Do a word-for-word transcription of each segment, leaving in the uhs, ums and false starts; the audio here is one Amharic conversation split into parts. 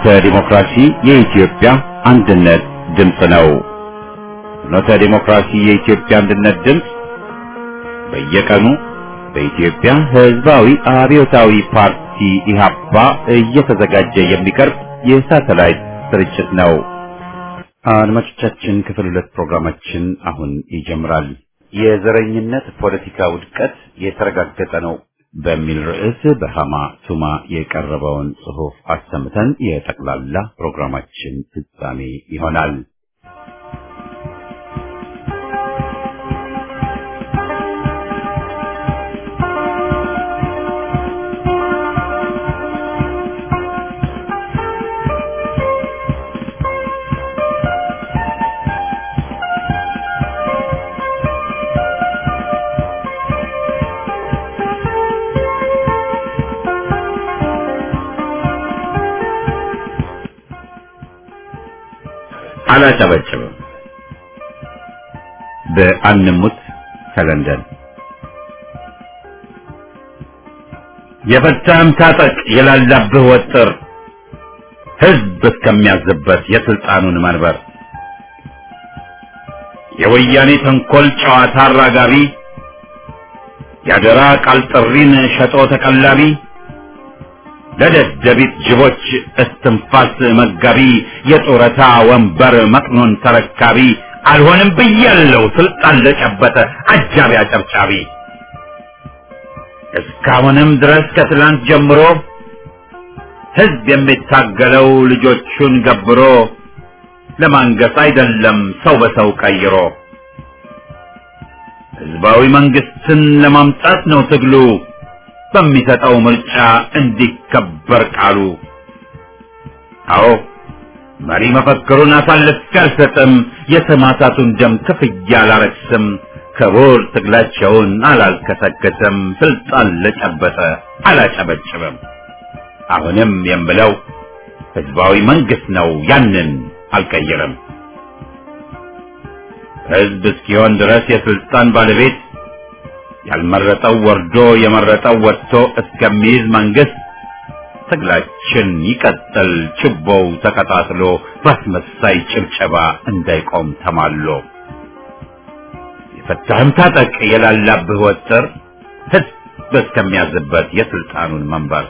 ፍኖተ ዲሞክራሲ የኢትዮጵያ አንድነት ድምፅ ነው። ፍኖተ ዲሞክራሲ የኢትዮጵያ አንድነት ድምፅ በየቀኑ በኢትዮጵያ ሕዝባዊ አብዮታዊ ፓርቲ ኢህአፓ እየተዘጋጀ የሚቀርብ የሳተላይት ስርጭት ነው። አድማጮቻችን፣ ክፍል ሁለት ፕሮግራማችን አሁን ይጀምራል። የዘረኝነት ፖለቲካ ውድቀት የተረጋገጠ ነው በሚል ርዕስ በሃማ ቱማ የቀረበውን ጽሑፍ አሰምተን የጠቅላላ ፕሮግራማችን ፍጻሜ ይሆናል። አላጨበጭብም። በአንሙት ከለንደን የፈታህም ታጠቅ የላላብህ ወጥር ሕዝብ እስከሚያዝበት የስልጣኑን መንበር የወያኔ ተንኮል ጨዋታ አራጋቢ ያደራ ቃል ጥሪን ሸጦ ተቀላቢ ለደደቢት ጅቦች እስትንፋስ መጋቢ የጡረታ ወንበር መቅኖን ተረካቢ አልሆንም ብያለው ስልጣን ለጨበጠ አጃቢ አጨብጫቢ እስካሁንም ድረስ ከትላንት ጀምሮ ሕዝብ የሚታገለው ልጆቹን ገብሮ ለማንገስ አይደለም ሰው በሰው ቀይሮ ሕዝባዊ መንግስትን ለማምጣት ነው ትግሉ በሚሰጠው ምርጫ እንዲከበር ቃሉ። አዎ መሪ መፈክሩን አሳልፌ አልሰጥም፣ የሰማዕታቱን ደም ክፍያ አላረክስም፣ ክቡር ትግላቸውን አላልከሰከስም፣ ስልጣን ለጨበጠ አላጨበጭብም። አሁንም የምለው ሕዝባዊ መንግስት ነው ያንን አልቀይርም። ሕዝብ እስኪሆን ድረስ የስልጣን ባለቤት ያልመረጠው ወርዶ የመረጠው ወጥቶ እስከሚይዝ መንግስት ትግላችን ይቀጥል ችቦው ተቀጣጥሎ በአስመሳይ ጭብጨባ እንዳይቆም ተማሎ የፈታህም ታጠቅ የላላብህ ወጥር ሕዝብ እስከሚያዝበት የስልጣኑን መንበር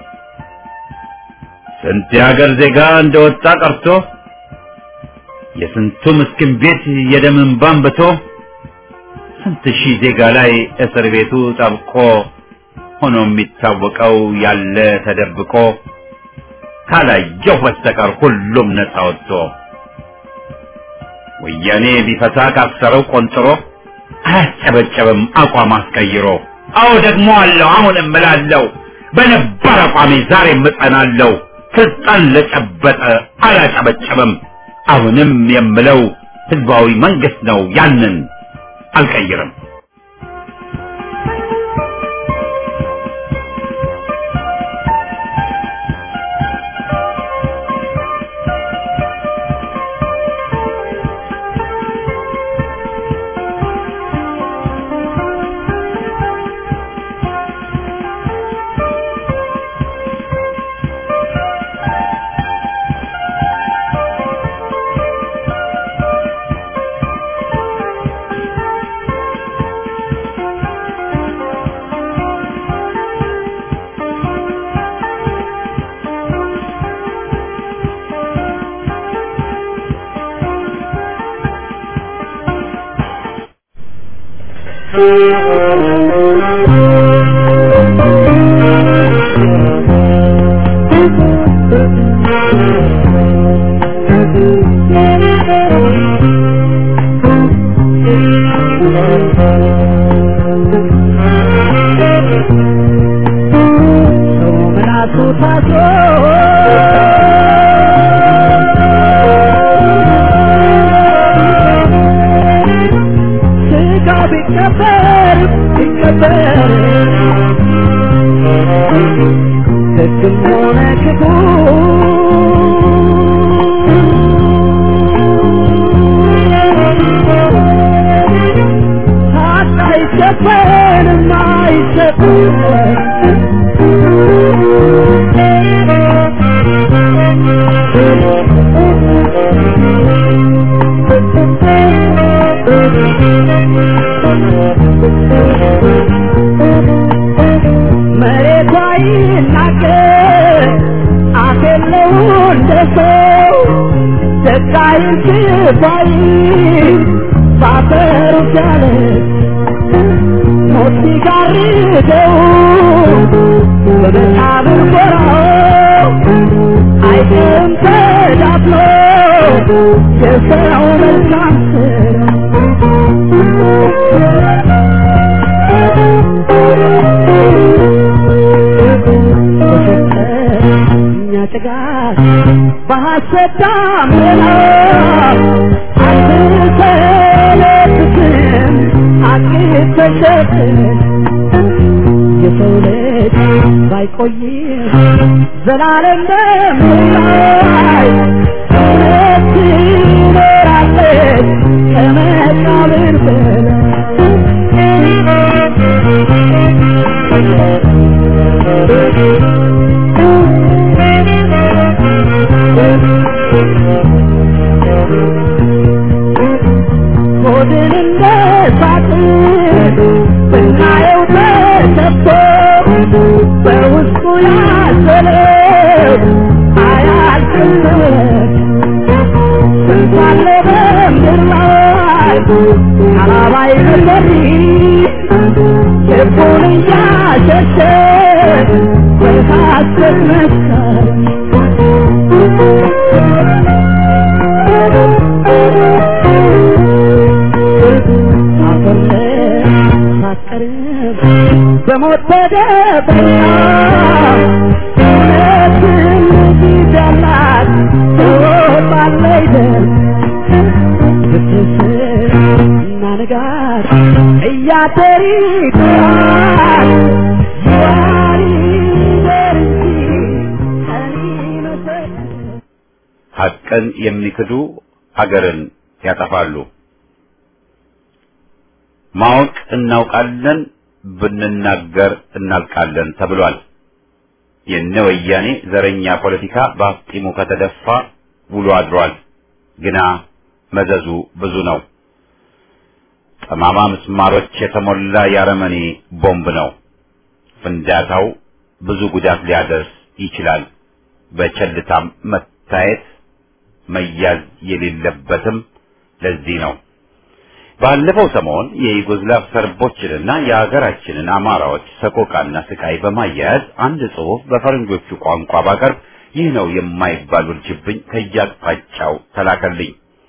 ስንት የሀገር ዜጋ እንደወጣ ቀርቶ የስንቱ ምስኪን ቤት የደም እንባ አንብቶ ስንት ሺህ ዜጋ ላይ እስር ቤቱ ጠብቆ ሆኖ የሚታወቀው ያለ ተደብቆ ካላየው በስተቀር ሁሉም ነፃ ወጥቶ ወያኔ ቢፈታ ካሰረው ቆንጥሮ አያጨበጨብም አቋም አስቀይሮ። አዎ ደግሞ አለው አሁንም እምላለሁ በነበር አቋሜ ዛሬም እጸናለሁ ስልጣን ለጨበጠ አላጨበጨብም። አሁንም የምለው ሕዝባዊ መንግስት ነው ያንን አልቀይርም። I ሲታይ ባፈሩ ያለ ሞት ሲጋርደው በመቃብር ጎራው አይቀርም ተዳፍኖ የሰው መልካም ጭጋግ በሐሰት ዳመና አንተለብስም አቅፍ ተሸፍን የሰው ልጅ ባይቆይም ዘላለም በምድር እውነት ትኖራለች ከመቃብር ሆድን እንደ ሳጥን ብናየው ተሰብቶ በውስጡ ያዘለው አያልቅለት ስንታለ በምድር ላይ ካላባይ ነበር ልቡን እያሸሸ በሐሰት መስከር በሞት ተደብቃ እውነትን ይዘላት ትወጣለች ደም ብትስና ንጋት እያደር ይጥራል ይዋል ይደር እንጂ ቀን ይመሰል ሐቅን የሚክዱ አገርን ያጠፋሉ። ማወቅ እናውቃለን ብንናገር እናልቃለን ተብሏል። የነ ወያኔ ዘረኛ ፖለቲካ በአፍጢሙ ከተደፋ ውሎ አድሯል። ግና መዘዙ ብዙ ነው። ጠማማ ምስማሮች የተሞላ ያረመኔ ቦምብ ነው። ፍንዳታው ብዙ ጉዳት ሊያደርስ ይችላል። በቸልታም መታየት መያዝ የሌለበትም ለዚህ ነው። ባለፈው ሰሞን የዩጎዝላቭ ሰርቦችንና የሀገራችንን አማራዎች ሰቆቃና ስቃይ በማያያዝ አንድ ጽሑፍ በፈረንጆቹ ቋንቋ ባቀርብ ይህ ነው የማይባል ውርጅብኝ ከያቅጣጫው ተላከልኝ።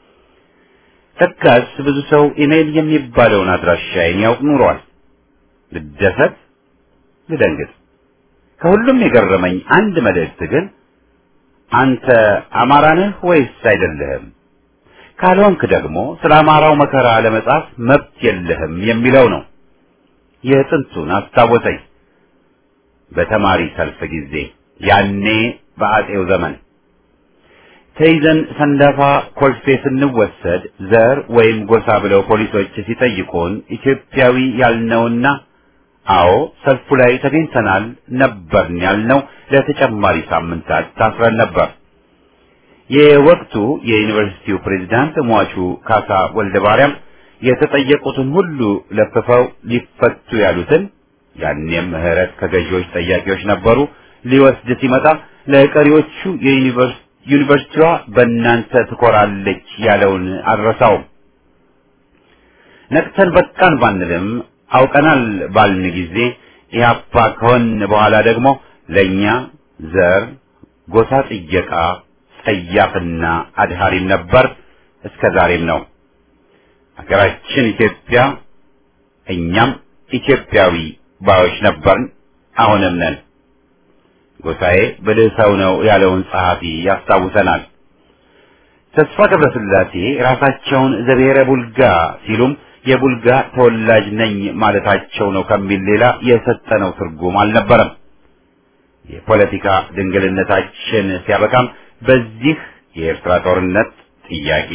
ተካስ ብዙ ሰው ኢሜል የሚባለውን አድራሻዬን ያውቅ ኑሯል። ልደሰት ልደንግጥ። ከሁሉም የገረመኝ አንድ መልእክት ግን አንተ አማራ ነህ ወይስ አይደለህም? ካልሆንክ ደግሞ ስለ አማራው መከራ ለመጻፍ መብት የለህም የሚለው ነው። የጥንቱን አስታወሰኝ። በተማሪ ሰልፍ ጊዜ ያኔ በአጤው ዘመን ተይዘን ሰንዳፋ ኮልፌ ስንወሰድ ዘር ወይም ጎሳ ብለው ፖሊሶች ሲጠይቁን ኢትዮጵያዊ ያልነውና አዎ ሰልፉ ላይ ተገኝተናል ነበርን ያልነው ለተጨማሪ ሳምንታት ታስረን ነበር። የወቅቱ የዩኒቨርሲቲው ፕሬዝዳንት ሟቹ ካሳ ወልደ ማርያም የተጠየቁትን ሁሉ ለፍፈው ሊፈቱ ያሉትን ያኔም ምህረት ከገዢዎች ጠያቂዎች ነበሩ ሊወስድ ሲመጣ ለቀሪዎቹ የዩኒቨርሲቲዋ በእናንተ ትኮራለች ያለውን አልረሳውም። ነቅተን በቃን ባንልም አውቀናል ባልን ጊዜ ኢህአፓ ከሆን በኋላ ደግሞ ለኛ ዘር ጎሳ ጥየቃ ጸያፍና አድሃሪም ነበር፣ እስከ ዛሬም ነው። ሀገራችን ኢትዮጵያ እኛም ኢትዮጵያዊ ባዮች ነበርን፣ አሁንም ነን። ጎሳዬ ብልህ ሰው ነው ያለውን ጸሐፊ ያስታውሰናል። ተስፋ ገብረስላሴ ራሳቸውን ዘብሔረ ቡልጋ ሲሉም የቡልጋ ተወላጅ ነኝ ማለታቸው ነው ከሚል ሌላ የሰጠነው ትርጉም አልነበረም። የፖለቲካ ድንግልነታችን ሲያበቃም በዚህ የኤርትራ ጦርነት ጥያቄ፣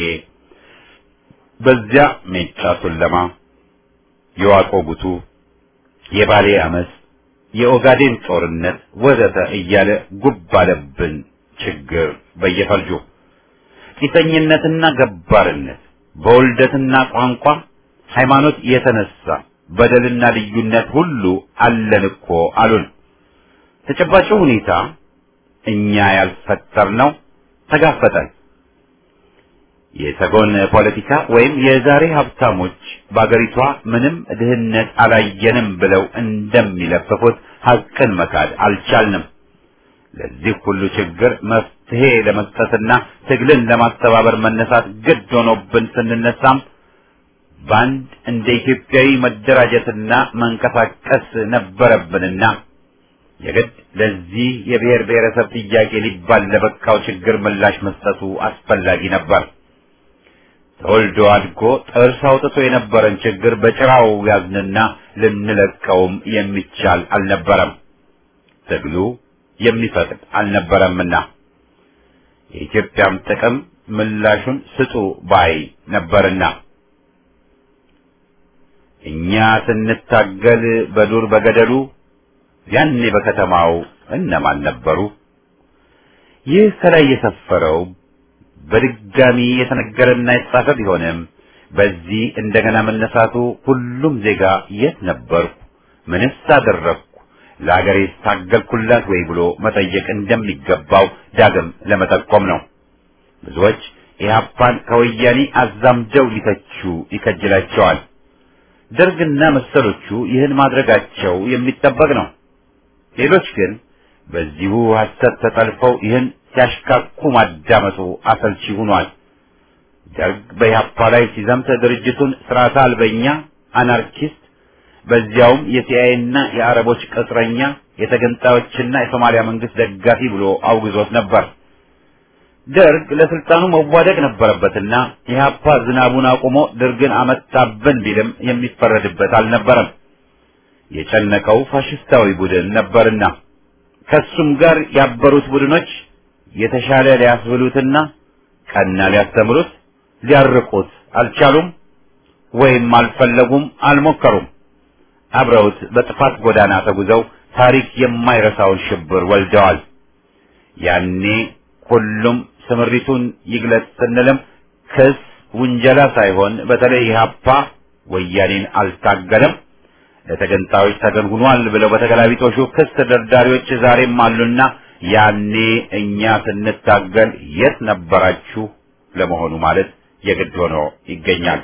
በዚያ ሜጫ ሱለማ፣ የዋቆ ጉቱ፣ የባሌ አመስ፣ የኦጋዴን ጦርነት ወዘተ እያለ ጉብ አለብን ችግር በየፈርጁ። ቂሰኝነትና ገባርነት በውልደትና ቋንቋ ሃይማኖት የተነሳ በደልና ልዩነት ሁሉ አለን እኮ አሉን። ተጨባጭ ሁኔታ እኛ ያልፈጠርነው ተጋፈጠን። የተጎን ፖለቲካ ወይም የዛሬ ሀብታሞች በአገሪቷ ምንም ድህነት አላየንም ብለው እንደሚለፍፉት ሐቅን መካድ አልቻልንም። ለዚህ ሁሉ ችግር መፍትሄ ለመስጠትና ትግልን ለማስተባበር መነሳት ግድ ሆኖብን ስንነሳም ባንድ እንደ ኢትዮጵያዊ መደራጀትና መንቀሳቀስ ነበረብንና የግድ ለዚህ የብሔር ብሔረሰብ ጥያቄ ሊባል ለበቃው ችግር ምላሽ መስጠቱ አስፈላጊ ነበር። ተወልዶ አድጎ ጥርስ አውጥቶ የነበረን ችግር በጭራው ያዝንና ልንለቀውም የሚቻል አልነበረም። ትግሉ የሚፈቅድ አልነበረምና የኢትዮጵያም ጥቅም ምላሹን ስጡ ባይ ነበርና እኛ ስንታገል በዱር በገደሉ ያኔ በከተማው እነማን ነበሩ? ይህ ከላይ የሰፈረው በድጋሚ የተነገረና የተጻፈ ቢሆንም በዚህ እንደገና መነሳቱ ሁሉም ዜጋ የት ነበርኩ፣ ምንስ አደረግኩ፣ ለአገሬ ታገልኩላት ወይ ብሎ መጠየቅ እንደሚገባው ዳግም ለመጠቆም ነው። ብዙዎች ኢህአፓን ከወያኔ አዛምደው ሊተቹ ይከጅላቸዋል። ደርግና መሰሎቹ ይህን ማድረጋቸው የሚጠበቅ ነው። ሌሎች ግን በዚሁ ሐሰት ተጠልፈው ይህን ሲያሽካኩ ማዳመጡ አሰልቺ ሆኗል። ደርግ በኢህአፓ ላይ ሲዘምት ድርጅቱን ስርዓተ አልበኛ አናርኪስት፣ በዚያውም የሲአይኤና የአረቦች ቅጥረኛ፣ የተገንጣዮችና የሶማሊያ መንግስት ደጋፊ ብሎ አውግዞት ነበር። ደርግ ለስልጣኑ መዋደቅ ነበረበትና ኢህአፓ ዝናቡን አቁሞ ደርግን አመጣብን ቢልም የሚፈረድበት አልነበረም። የጨነቀው ፋሽስታዊ ቡድን ነበርና ከሱም ጋር ያበሩት ቡድኖች የተሻለ ሊያስብሉትና ቀና ሊያስተምሩት ሊያርቁት አልቻሉም፣ ወይም አልፈለጉም፣ አልሞከሩም። አብረውት በጥፋት ጎዳና ተጉዘው ታሪክ የማይረሳውን ሽብር ወልደዋል። ያኔ ሁሉም ስምሪቱን ይግለጽ ስንልም ክስ ውንጀላ ሳይሆን በተለይ ኢህአፓ ወያኔን አልታገለም፣ ለተገንጣዮች ተገን ሆኗል ብለው በተገላቢጦሹ ክስ ተደርዳሪዎች ዛሬም አሉና ያኔ እኛ ስንታገል የት ነበራችሁ ለመሆኑ ማለት የግድ ሆኖ ይገኛል።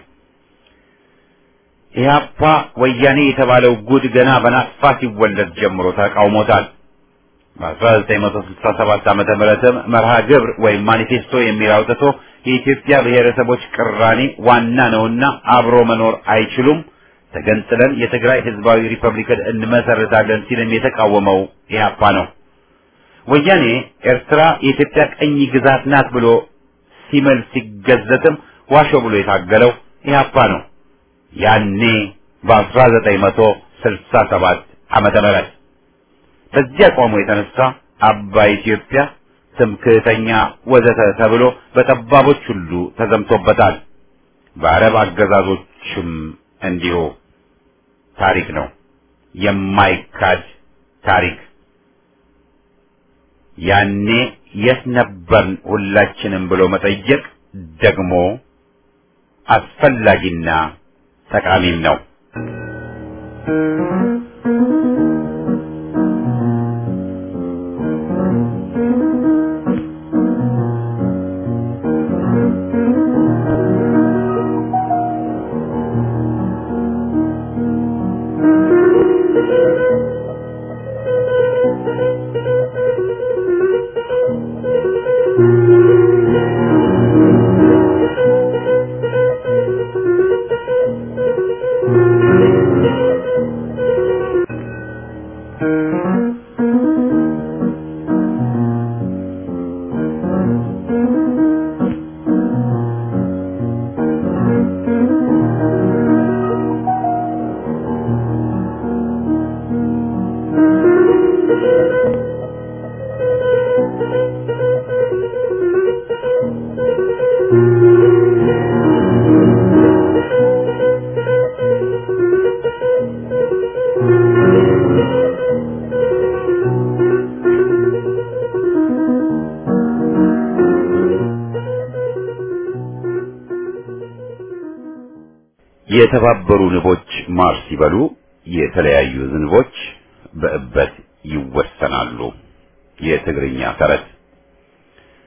ኢህአፓ ወያኔ የተባለው ጉድ ገና በናጥፋ ሲወለድ ጀምሮ ተቃውሞታል። በአስራ ዘጠኝ መቶ ስልሳ ሰባት ዓመተ ምህረትም መርሃ ግብር ወይም ማኒፌስቶ የሚል አውጥቶ የኢትዮጵያ ብሔረሰቦች ቅራኔ ዋና ነውና አብሮ መኖር አይችሉም፣ ተገንጥለን የትግራይ ህዝባዊ ሪፐብሊክን እንመሰርታለን ሲልም የተቃወመው ኢህአፓ ነው። ወያኔ ኤርትራ የኢትዮጵያ ቀኝ ግዛት ናት ብሎ ሲመል ሲገዘትም ዋሾ ብሎ የታገለው ኢህአፓ ነው። ያኔ በአስራ ዘጠኝ መቶ ስልሳ ሰባት ዓመተ ምህረት በዚህ አቋሙ የተነሳ አባይ ኢትዮጵያ፣ ትምክህተኛ ወዘተ ተብሎ በጠባቦች ሁሉ ተዘምቶበታል። በአረብ አገዛዞችም እንዲሁ። ታሪክ ነው፣ የማይካድ ታሪክ። ያኔ የት ነበርን ሁላችንም ብሎ መጠየቅ ደግሞ አስፈላጊና ጠቃሚም ነው። የተባበሩ ንቦች ማር ሲበሉ የተለያዩ ዝንቦች በእበት ይወሰናሉ። የትግርኛ ተረት።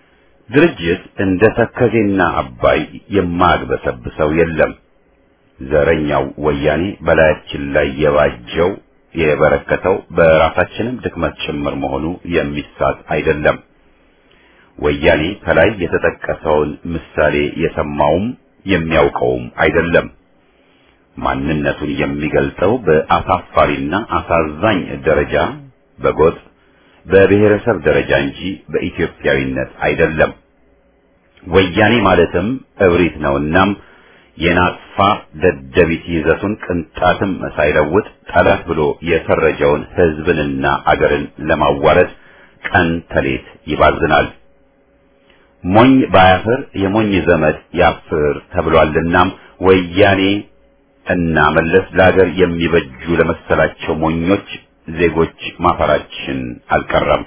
ድርጅት እንደ ተከዜና አባይ የማያግበሰብሰው የለም። ዘረኛው ወያኔ በላያችን ላይ የባጀው የበረከተው በራሳችንም ድክመት ጭምር መሆኑ የሚሳት አይደለም። ወያኔ ከላይ የተጠቀሰውን ምሳሌ የሰማውም የሚያውቀውም አይደለም። ማንነቱን የሚገልጠው በአሳፋሪና አሳዛኝ ደረጃ በጎጥ በብሔረሰብ ደረጃ እንጂ በኢትዮጵያዊነት አይደለም። ወያኔ ማለትም እብሪት ነውናም የናጥፋ ደደቢት ይዘቱን ቅንጣትም ሳይለውጥ ጠላት ብሎ የፈረጀውን ሕዝብንና አገርን ለማዋረድ ቀን ተሌት ይባዝናል። ሞኝ ባያፍር የሞኝ ዘመድ ያፍር ተብሏልናም ወያኔ እና መለስ ለሀገር የሚበጁ ለመሰላቸው ሞኞች ዜጎች ማፈራችን አልቀረም።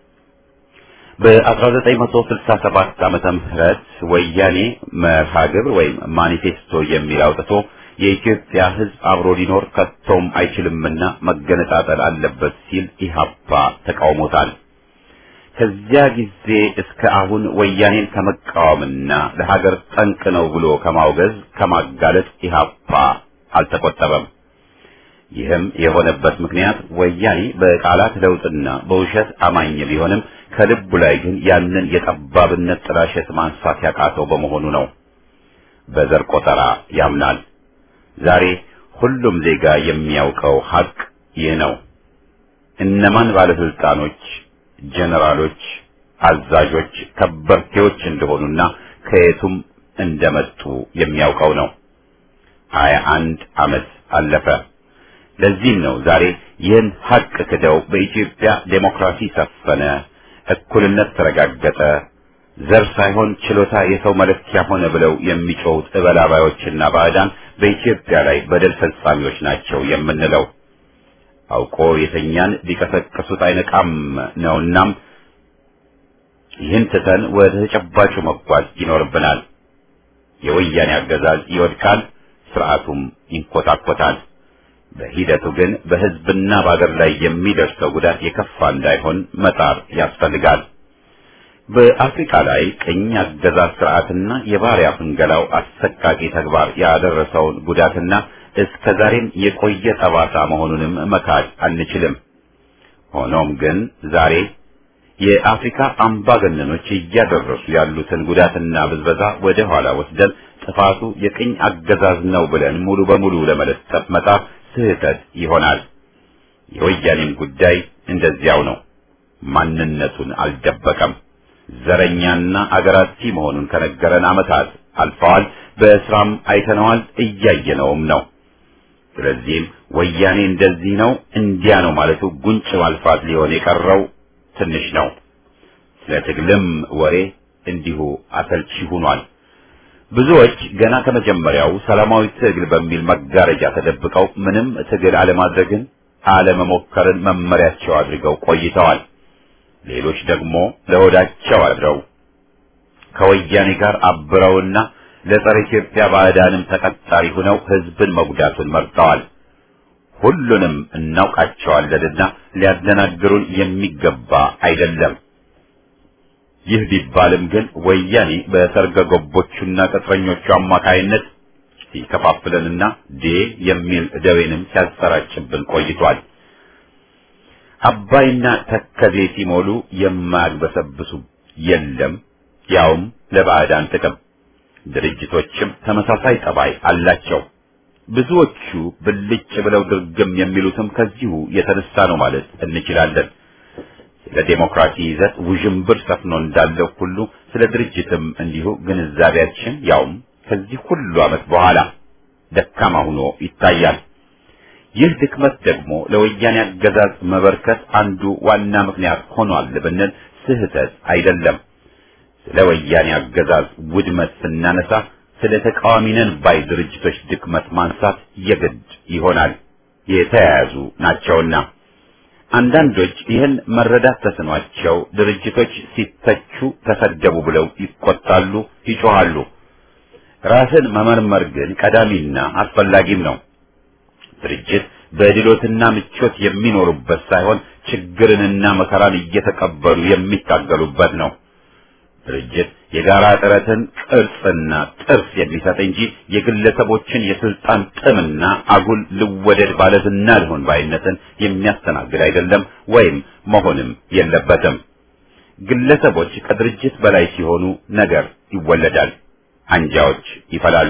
በአስራ ዘጠኝ መቶ ስልሳ ሰባት ዓመተ ምህረት ወያኔ መርሃ ግብር ወይም ማኒፌስቶ የሚል አውጥቶ የኢትዮጵያ ሕዝብ አብሮ ሊኖር ከቶም አይችልምና መገነጣጠል አለበት ሲል ኢህአፓ ተቃውሞታል። ከዚያ ጊዜ እስከ አሁን ወያኔን ከመቃወምና ለሀገር ጠንቅ ነው ብሎ ከማውገዝ ከማጋለጥ ኢህአፓ አልተቆጠበም። ይህም የሆነበት ምክንያት ወያኔ በቃላት ለውጥና በውሸት አማኝ ቢሆንም ከልቡ ላይ ግን ያንን የጠባብነት ጥላሸት ማንሳት ያቃተው በመሆኑ ነው። በዘር ቆጠራ ያምናል። ዛሬ ሁሉም ዜጋ የሚያውቀው ሀቅ ይህ ነው። እነማን ባለስልጣኖች፣ ጀነራሎች፣ አዛዦች፣ ከበርቴዎች እንደሆኑና ከየቱም እንደመጡ የሚያውቀው ነው። ሀያ አንድ ዓመት አለፈ። ለዚህም ነው ዛሬ ይህን ሀቅ ክደው በኢትዮጵያ ዴሞክራሲ ሰፈነ፣ እኩልነት ተረጋገጠ፣ ዘር ሳይሆን ችሎታ የሰው መለኪያ ሆነ ብለው የሚጮሁት እበላባዮችና ባዕዳን በኢትዮጵያ ላይ በደል ፈጻሚዎች ናቸው የምንለው። አውቆ የተኛን ሊቀሰቅሱት አይነቃም ነውናም ይህን ትተን ወደ ተጨባጩ መጓዝ ይኖርብናል። የወያኔ አገዛዝ ይወድቃል፣ ስርዓቱም ይንኮታኮታል። በሂደቱ ግን በሕዝብና በአገር ላይ የሚደርሰው ጉዳት የከፋ እንዳይሆን መጣር ያስፈልጋል። በአፍሪካ ላይ ቅኝ አገዛዝ ስርዓትና የባሪያ ፍንገላው አሰቃቂ ተግባር ያደረሰውን ጉዳትና እስከ ዛሬም የቆየ ጠባሳ መሆኑንም መካድ አንችልም። ሆኖም ግን ዛሬ የአፍሪካ አምባገነኖች እያደረሱ ያሉትን ጉዳትና ብዝበዛ ወደ ኋላ ወስደን ጥፋቱ የቅኝ አገዛዝ ነው ብለን ሙሉ በሙሉ ለመለጠፍ መጣር ስህተት ይሆናል። የወያኔም ጉዳይ እንደዚያው ነው። ማንነቱን አልደበቀም። ዘረኛና አገራቲ መሆኑን ከነገረን ዓመታት አልፈዋል። በስራም አይተነዋል፣ እያየነውም ነው። ስለዚህም ወያኔ እንደዚህ ነው እንዲያ ነው ማለቱ ጉንጭ ማልፋት ሊሆን የቀረው ትንሽ ነው። ስለ ትግልም ወሬ እንዲሁ አሰልቺ ሆኗል። ብዙዎች ገና ከመጀመሪያው ሰላማዊ ትግል በሚል መጋረጃ ተደብቀው ምንም ትግል አለማድረግን አለመሞከርን መመሪያቸው አድርገው ቆይተዋል። ሌሎች ደግሞ ለሆዳቸው አድረው ከወያኔ ጋር አብረውና ለጸረ ኢትዮጵያ ባዕዳንም ተቀጣሪ ሆነው ሕዝብን መጉዳቱን መርጠዋል። ሁሉንም እናውቃቸዋለንና ሊያደናግሩን የሚገባ አይደለም። ይህ ቢባልም ግን ወያኔ በሰርገ ገቦቹና ቅጥረኞቹ አማካይነት ሲከፋፍለንና ዴ የሚል ደዌንም ሲያሰራጭብን ቆይቷል። አባይና ተከዜ ሲሞሉ የማያግበሰብሱ የለም፣ ያውም ለባዕዳን ጥቅም። ድርጅቶችም ተመሳሳይ ጠባይ አላቸው። ብዙዎቹ ብልጭ ብለው ድርግም የሚሉትም ከዚሁ የተነሳ ነው ማለት እንችላለን። ስለ ዴሞክራሲ ይዘት ውዥንብር ሰፍኖ እንዳለው ሁሉ ስለ ድርጅትም እንዲሁ ግንዛቤያችን ያውም ከዚህ ሁሉ ዓመት በኋላ ደካማ ሆኖ ይታያል። ይህ ድክመት ደግሞ ለወያኔ አገዛዝ መበርከት አንዱ ዋና ምክንያት ሆኗል ብንል ስህተት አይደለም። ስለ ወያኔ አገዛዝ ውድመት ስናነሳ ስለ ተቃዋሚ ነን ባይ ድርጅቶች ድክመት ማንሳት የግድ ይሆናል፣ የተያያዙ ናቸውና። አንዳንዶች ይህን መረዳት ተስኗቸው ድርጅቶች ሲተቹ ተሰደቡ ብለው ይቆጣሉ፣ ይጮሃሉ። ራስን መመርመር ግን ቀዳሚና አስፈላጊም ነው። ድርጅት በድሎትና ምቾት የሚኖሩበት ሳይሆን ችግርንና መከራን እየተቀበሉ የሚታገሉበት ነው። ድርጅት የጋራ ጥረትን ቅርጽና ጥርስ የሚሰጥ እንጂ የግለሰቦችን የስልጣን ጥምና አጉል ልወደድ ባለዝና ልሆን ባይነትን የሚያስተናግድ አይደለም ወይም መሆንም የለበትም። ግለሰቦች ከድርጅት በላይ ሲሆኑ ነገር ይወለዳል፣ አንጃዎች ይፈላሉ።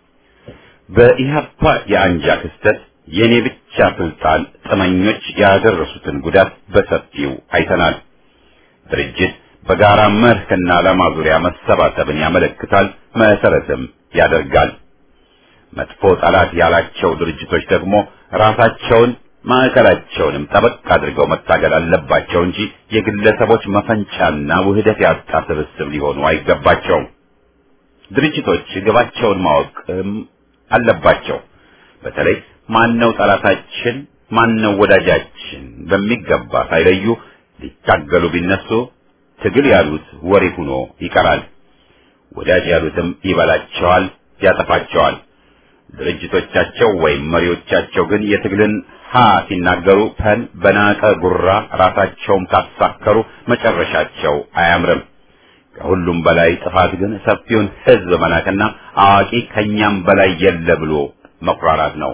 በኢህአፓ የአንጃ ክስተት የኔ ብቻ ስልጣን ጥመኞች ያደረሱትን ጉዳት በሰፊው አይተናል። ድርጅት በጋራ መርህና ዓላማ ዙሪያ መሰባሰብን ያመለክታል፣ መሰረትም ያደርጋል። መጥፎ ጠላት ያላቸው ድርጅቶች ደግሞ ራሳቸውን ማዕከላቸውንም ጠበቅ አድርገው መታገል አለባቸው እንጂ የግለሰቦች መፈንጫና ውህደት ያጣ ስብስብ ሊሆኑ አይገባቸውም። ድርጅቶች ግባቸውን ማወቅም አለባቸው። በተለይ ማነው ጠላታችን ማነው ወዳጃችን በሚገባ ሳይለዩ ሊታገሉ ቢነሱ ትግል ያሉት ወሬ ሆኖ ይቀራል። ወዳጅ ያሉትም ይበላቸዋል፣ ያጠፋቸዋል። ድርጅቶቻቸው ወይም መሪዎቻቸው ግን የትግልን ሀ ሲናገሩ ፐን በናቀ ጉራ ራሳቸውም ካሳከሩ መጨረሻቸው አያምርም። ከሁሉም በላይ ጥፋት ግን ሰፊውን ሕዝብ መናቅና አዋቂ ከኛም በላይ የለ ብሎ መኩራራት ነው።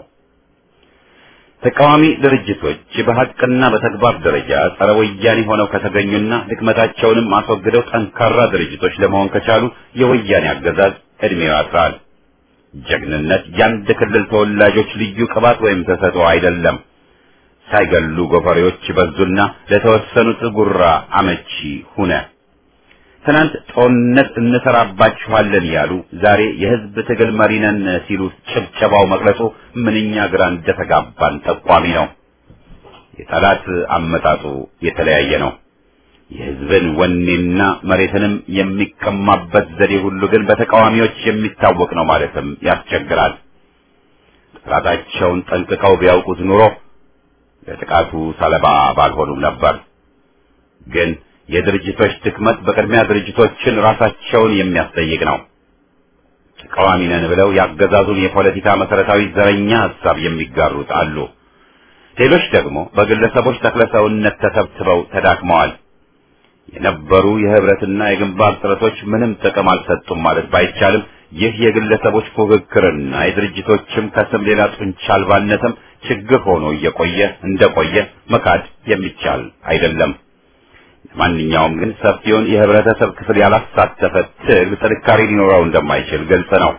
ተቃዋሚ ድርጅቶች በሐቅና በተግባር ደረጃ ጸረ ወያኔ ሆነው ከተገኙና ድክመታቸውንም አስወግደው ጠንካራ ድርጅቶች ለመሆን ከቻሉ የወያኔ አገዛዝ እድሜው ያጥራል። ጀግንነት የአንድ ክልል ተወላጆች ልዩ ቅባት ወይም ተሰጥኦ አይደለም። ሳይገሉ ጎፈሬዎች በዙና ለተወሰኑት ጉራ አመቺ ሁነ። ትናንት ጦርነት እንሰራባችኋለን ያሉ ዛሬ የህዝብ ትግል መሪ ነን ሲሉ ጭብጨባው መቅለጹ ምንኛ ግራ እንደተጋባን ጠቋሚ ነው። የጠላት አመጣጡ የተለያየ ነው። የህዝብን ወኔና መሬትንም የሚቀማበት ዘዴ ሁሉ ግን በተቃዋሚዎች የሚታወቅ ነው ማለትም ያስቸግራል። ጠላታቸውን ጠንቅቀው ቢያውቁት ኑሮ ለጥቃቱ ሰለባ ባልሆኑም ነበር። ግን የድርጅቶች ድክመት በቅድሚያ ድርጅቶችን ራሳቸውን የሚያስጠይቅ ነው። ተቃዋሚ ነን ብለው ያገዛዙን የፖለቲካ መሰረታዊ ዘረኛ ሐሳብ የሚጋሩት አሉ። ሌሎች ደግሞ በግለሰቦች ተክለሰውነት ተሰብስበው ተዳክመዋል። የነበሩ የህብረትና የግንባር ጥረቶች ምንም ጥቅም አልሰጡም ማለት ባይቻልም ይህ የግለሰቦች ፉክክርና የድርጅቶችም ከስም ሌላ ጡንቻ አልባነትም ችግር ሆኖ እየቆየ እንደቆየ መካድ የሚቻል አይደለም። ማንኛውም ግን ሰፊውን የህብረተሰብ ክፍል ያላሳተፈ ትግል ጥንካሬ ሊኖረው እንደማይችል ግልጽ ነው።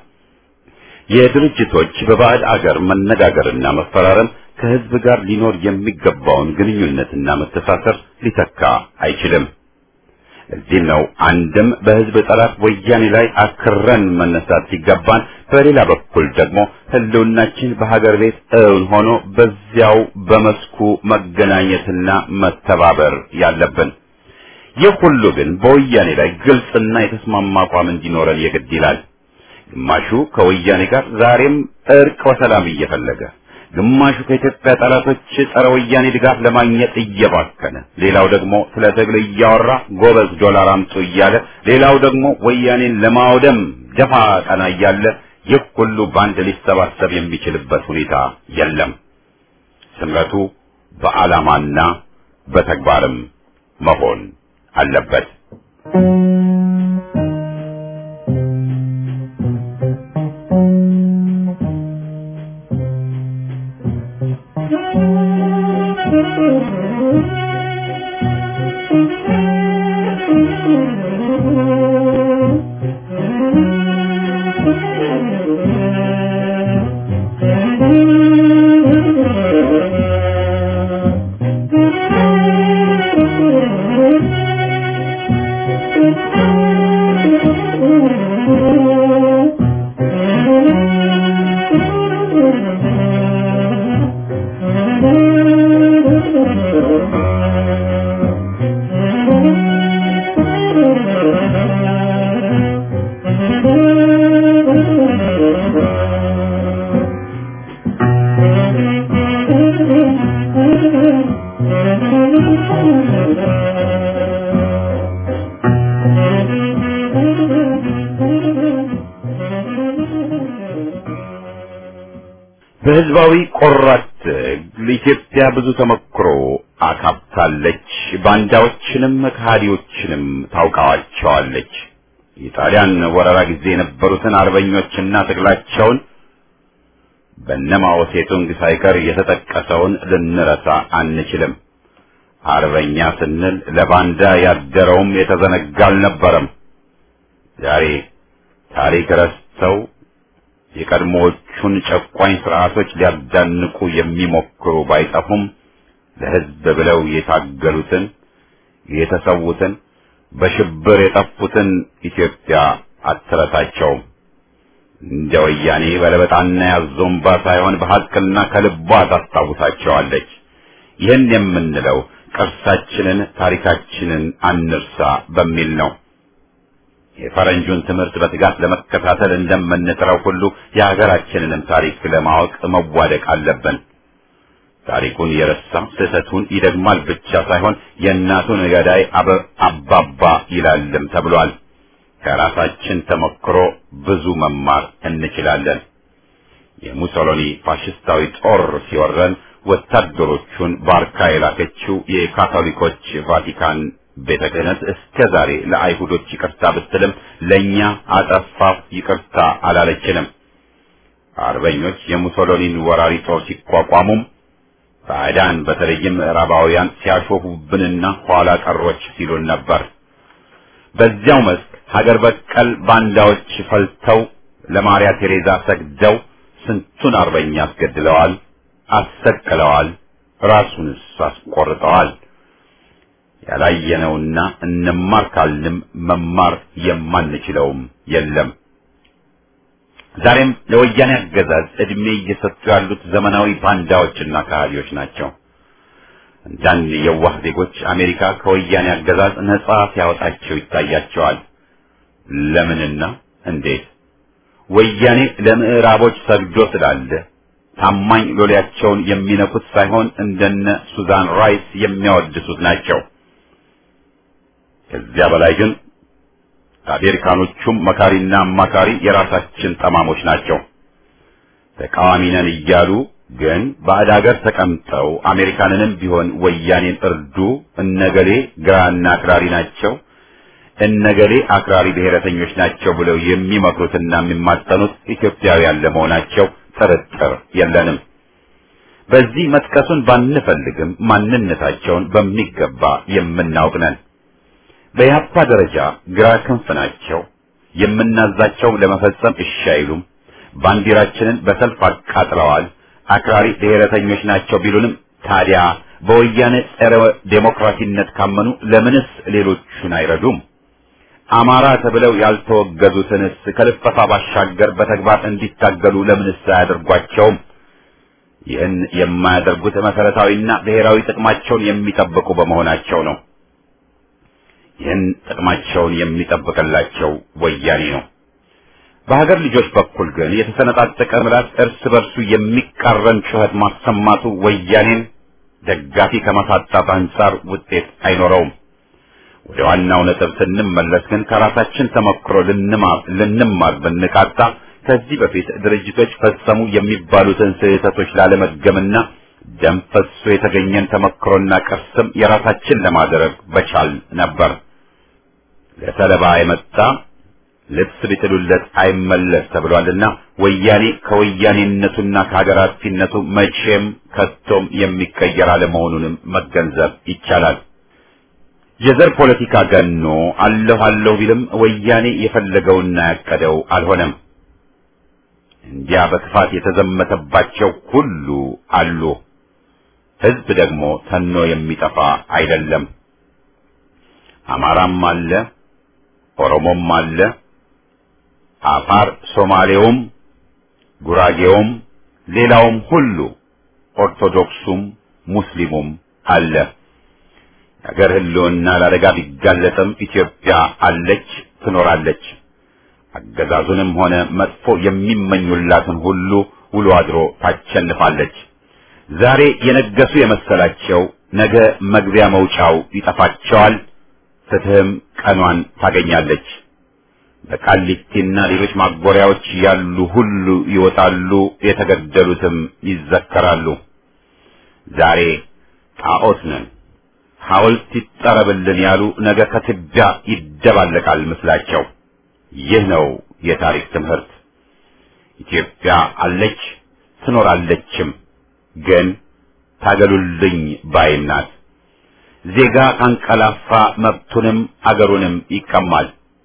የድርጅቶች በባዕድ አገር መነጋገርና መፈራረም ከህዝብ ጋር ሊኖር የሚገባውን ግንኙነትና መተሳሰር ሊተካ አይችልም። እዚህ ነው አንድም በህዝብ ጠላት ወያኔ ላይ አክረን መነሳት ሲገባን፣ በሌላ በኩል ደግሞ ህልውናችን በሀገር ቤት እውን ሆኖ በዚያው በመስኩ መገናኘትና መተባበር ያለብን። ይህ ሁሉ ግን በወያኔ ላይ ግልጽና የተስማማ አቋም እንዲኖረን የግድ ይላል። ግማሹ ከወያኔ ጋር ዛሬም እርቅ ወሰላም እየፈለገ፣ ግማሹ ከኢትዮጵያ ጠላቶች ጸረ ወያኔ ድጋፍ ለማግኘት እየባከነ፣ ሌላው ደግሞ ስለ ትግል እያወራ ጎበዝ ዶላር አምጡ እያለ፣ ሌላው ደግሞ ወያኔን ለማውደም ደፋ ቀና እያለ ይህ ሁሉ ባንድ ሊሰባሰብ የሚችልበት ሁኔታ የለም። ስምረቱ በዓላማና በተግባርም መሆን አለበት። በህዝባዊ ቆራት ለኢትዮጵያ ብዙ ተመክሮ አካብታለች። ባንዳዎችንም ከሃዲዎችንም ታውቃቸዋለች። የጣሊያን ወረራ ጊዜ የነበሩትን አርበኞችና ትግላቸውን በነማኦ ሴቱንግ ሳይቀር የተጠቀሰውን ልንረሳ አንችልም። አርበኛ ስንል ለባንዳ ያደረውም የተዘነጋ አልነበረም። ዛሬ ታሪክ ረስተው የቀድሞዎቹን ጨቋኝ ስርዓቶች ሊያዳንቁ የሚሞክሩ ባይጠፉም ለሕዝብ ብለው የታገሉትን የተሰዉትን በሽብር የጠፉትን ኢትዮጵያ አትረሳቸውም። እንደ ወያኔ በለበጣና ያዞምባ ሳይሆን በሐቅና ከልቧ ታስታውሳቸዋለች። ይህን የምንለው ቅርሳችንን ታሪካችንን አንርሳ በሚል ነው። የፈረንጁን ትምህርት በትጋት ለመከታተል እንደምንጥረው ሁሉ የሀገራችንንም ታሪክ ለማወቅ መዋደቅ አለብን። ታሪኩን የረሳ ስህተቱን ይደግማል ብቻ ሳይሆን የእናቱን ገዳይ አባባ ይላልም ተብሏል። ከራሳችን ተሞክሮ ብዙ መማር እንችላለን። የሙሶሎኒ ፋሽስታዊ ጦር ሲወረን ወታደሮቹን ባርካ የላከችው የካቶሊኮች ቫቲካን ቤተ ክህነት እስከ ዛሬ ለአይሁዶች ይቅርታ ብትልም ለእኛ አጠፋው ይቅርታ አላለችንም። አርበኞች የሙሶሎኒን ወራሪ ጦር ሲቋቋሙም ባዕዳን በተለይም ምዕራባውያን ሲያሾፉብንና ኋላ ቀሮች ሲሉን ነበር። በዚያው መስክ ሀገር በቀል ባንዳዎች ፈልተው ለማርያ ቴሬዛ ሰግደው ስንቱን አርበኛ አስገድለዋል፣ አሰቅለዋል፣ ራሱንስ አስቆርጠዋል። ያላየነውና እንማር ካልንም መማር የማንችለውም የለም። ዛሬም ለወያኔ አገዛዝ እድሜ እየሰጡ ያሉት ዘመናዊ ባንዳዎችና ከሃዲዎች ናቸው። አንዳንድ የዋህ ዜጎች አሜሪካ ከወያኔ አገዛዝ ነጻ ሲያወጣቸው ይታያቸዋል። ለምንና እንዴት? ወያኔ ለምዕራቦች ሰግዶ ስላለ ታማኝ ሎሌያቸውን የሚነኩት ሳይሆን እንደነ ሱዛን ራይስ የሚያወድሱት ናቸው። ከዚያ በላይ ግን አሜሪካኖቹም መካሪና አማካሪ የራሳችን ጠማሞች ናቸው። ተቃዋሚ ነን እያሉ ግን ባዕድ ሀገር ተቀምጠው አሜሪካንንም ቢሆን ወያኔን እርዱ፣ እነገሌ ግራና አክራሪ ናቸው፣ እነገሌ አክራሪ ብሔረተኞች ናቸው ብለው የሚመክሩትና የሚማጠኑት ኢትዮጵያውያን ለመሆናቸው ጥርጥር የለንም። በዚህ መጥቀሱን ባንፈልግም ማንነታቸውን በሚገባ የምናውቅ ነን። በያፓ ደረጃ ግራ ክንፍ ናቸው። የምናዛቸው ለመፈጸም እሺ አይሉም። ባንዲራችንን በሰልፍ አቃጥለዋል። አክራሪ ብሔረተኞች ናቸው ቢሉንም ታዲያ በወያኔ ጸረ ዴሞክራሲነት ካመኑ ለምንስ ሌሎቹን አይረዱም? አማራ ተብለው ያልተወገዙትንስ ከልፈፋ ባሻገር በተግባር እንዲታገሉ ለምንስ አያደርጓቸውም? ይህን የማያደርጉት መሰረታዊና ብሔራዊ ጥቅማቸውን የሚጠብቁ በመሆናቸው ነው። ይህን ጥቅማቸውን የሚጠብቅላቸው ወያኔ ነው። በሀገር ልጆች በኩል ግን የተሰነጣጠቀ ምላስ እርስ በርሱ የሚቃረን ጩኸት ማሰማቱ ወያኔን ደጋፊ ከማሳጣት አንጻር ውጤት አይኖረውም። ወደ ዋናው ነጥብ ስንመለስ ግን ከራሳችን ተሞክሮ ልንማር ልንማር ብንቃጣ ከዚህ በፊት ድርጅቶች ፈጸሙ የሚባሉትን ስህተቶች ላለመገምና ደም ፈሶ የተገኘን ተሞክሮና ቅርስም የራሳችን ለማድረግ በቻል ነበር። ለሰለባ የመጣ ልብስ ቢጥሉለት አይመለስ ተብሏልና ወያኔ ከወያኔነቱና ከሀገር አጥፊነቱ መቼም ከቶም የሚቀየር አለመሆኑንም መገንዘብ ይቻላል። የዘር ፖለቲካ ገኖ አለሁ አለሁ ቢልም ወያኔ የፈለገውና ያቀደው አልሆነም። እንዲያ በክፋት የተዘመተባቸው ሁሉ አሉ። ሕዝብ ደግሞ ተኖ የሚጠፋ አይደለም። አማራም አለ፣ ኦሮሞም አለ፣ አፋር፣ ሶማሌውም፣ ጉራጌውም፣ ሌላውም ሁሉ ኦርቶዶክሱም ሙስሊሙም አለ። የሀገር ህልውና ለአደጋ ቢጋለጥም ኢትዮጵያ አለች፣ ትኖራለች። አገዛዙንም ሆነ መጥፎ የሚመኙላትን ሁሉ ውሎ አድሮ ታሸንፋለች። ዛሬ የነገሱ የመሰላቸው ነገ መግቢያ መውጫው ይጠፋቸዋል። ፍትህም ቀኗን ታገኛለች። በቃሊቲና ሌሎች ማጎሪያዎች ያሉ ሁሉ ይወጣሉ፣ የተገደሉትም ይዘከራሉ። ዛሬ ጣዖት ነን፣ ሐውልት ይጠረብልን ያሉ ነገ ከትቢያ ይደባለቃል ምስላቸው። ይህ ነው የታሪክ ትምህርት። ኢትዮጵያ አለች ትኖራለችም፣ ግን ታገሉልኝ ባይናት። ዜጋ ካንቀላፋ መብቱንም አገሩንም ይቀማል።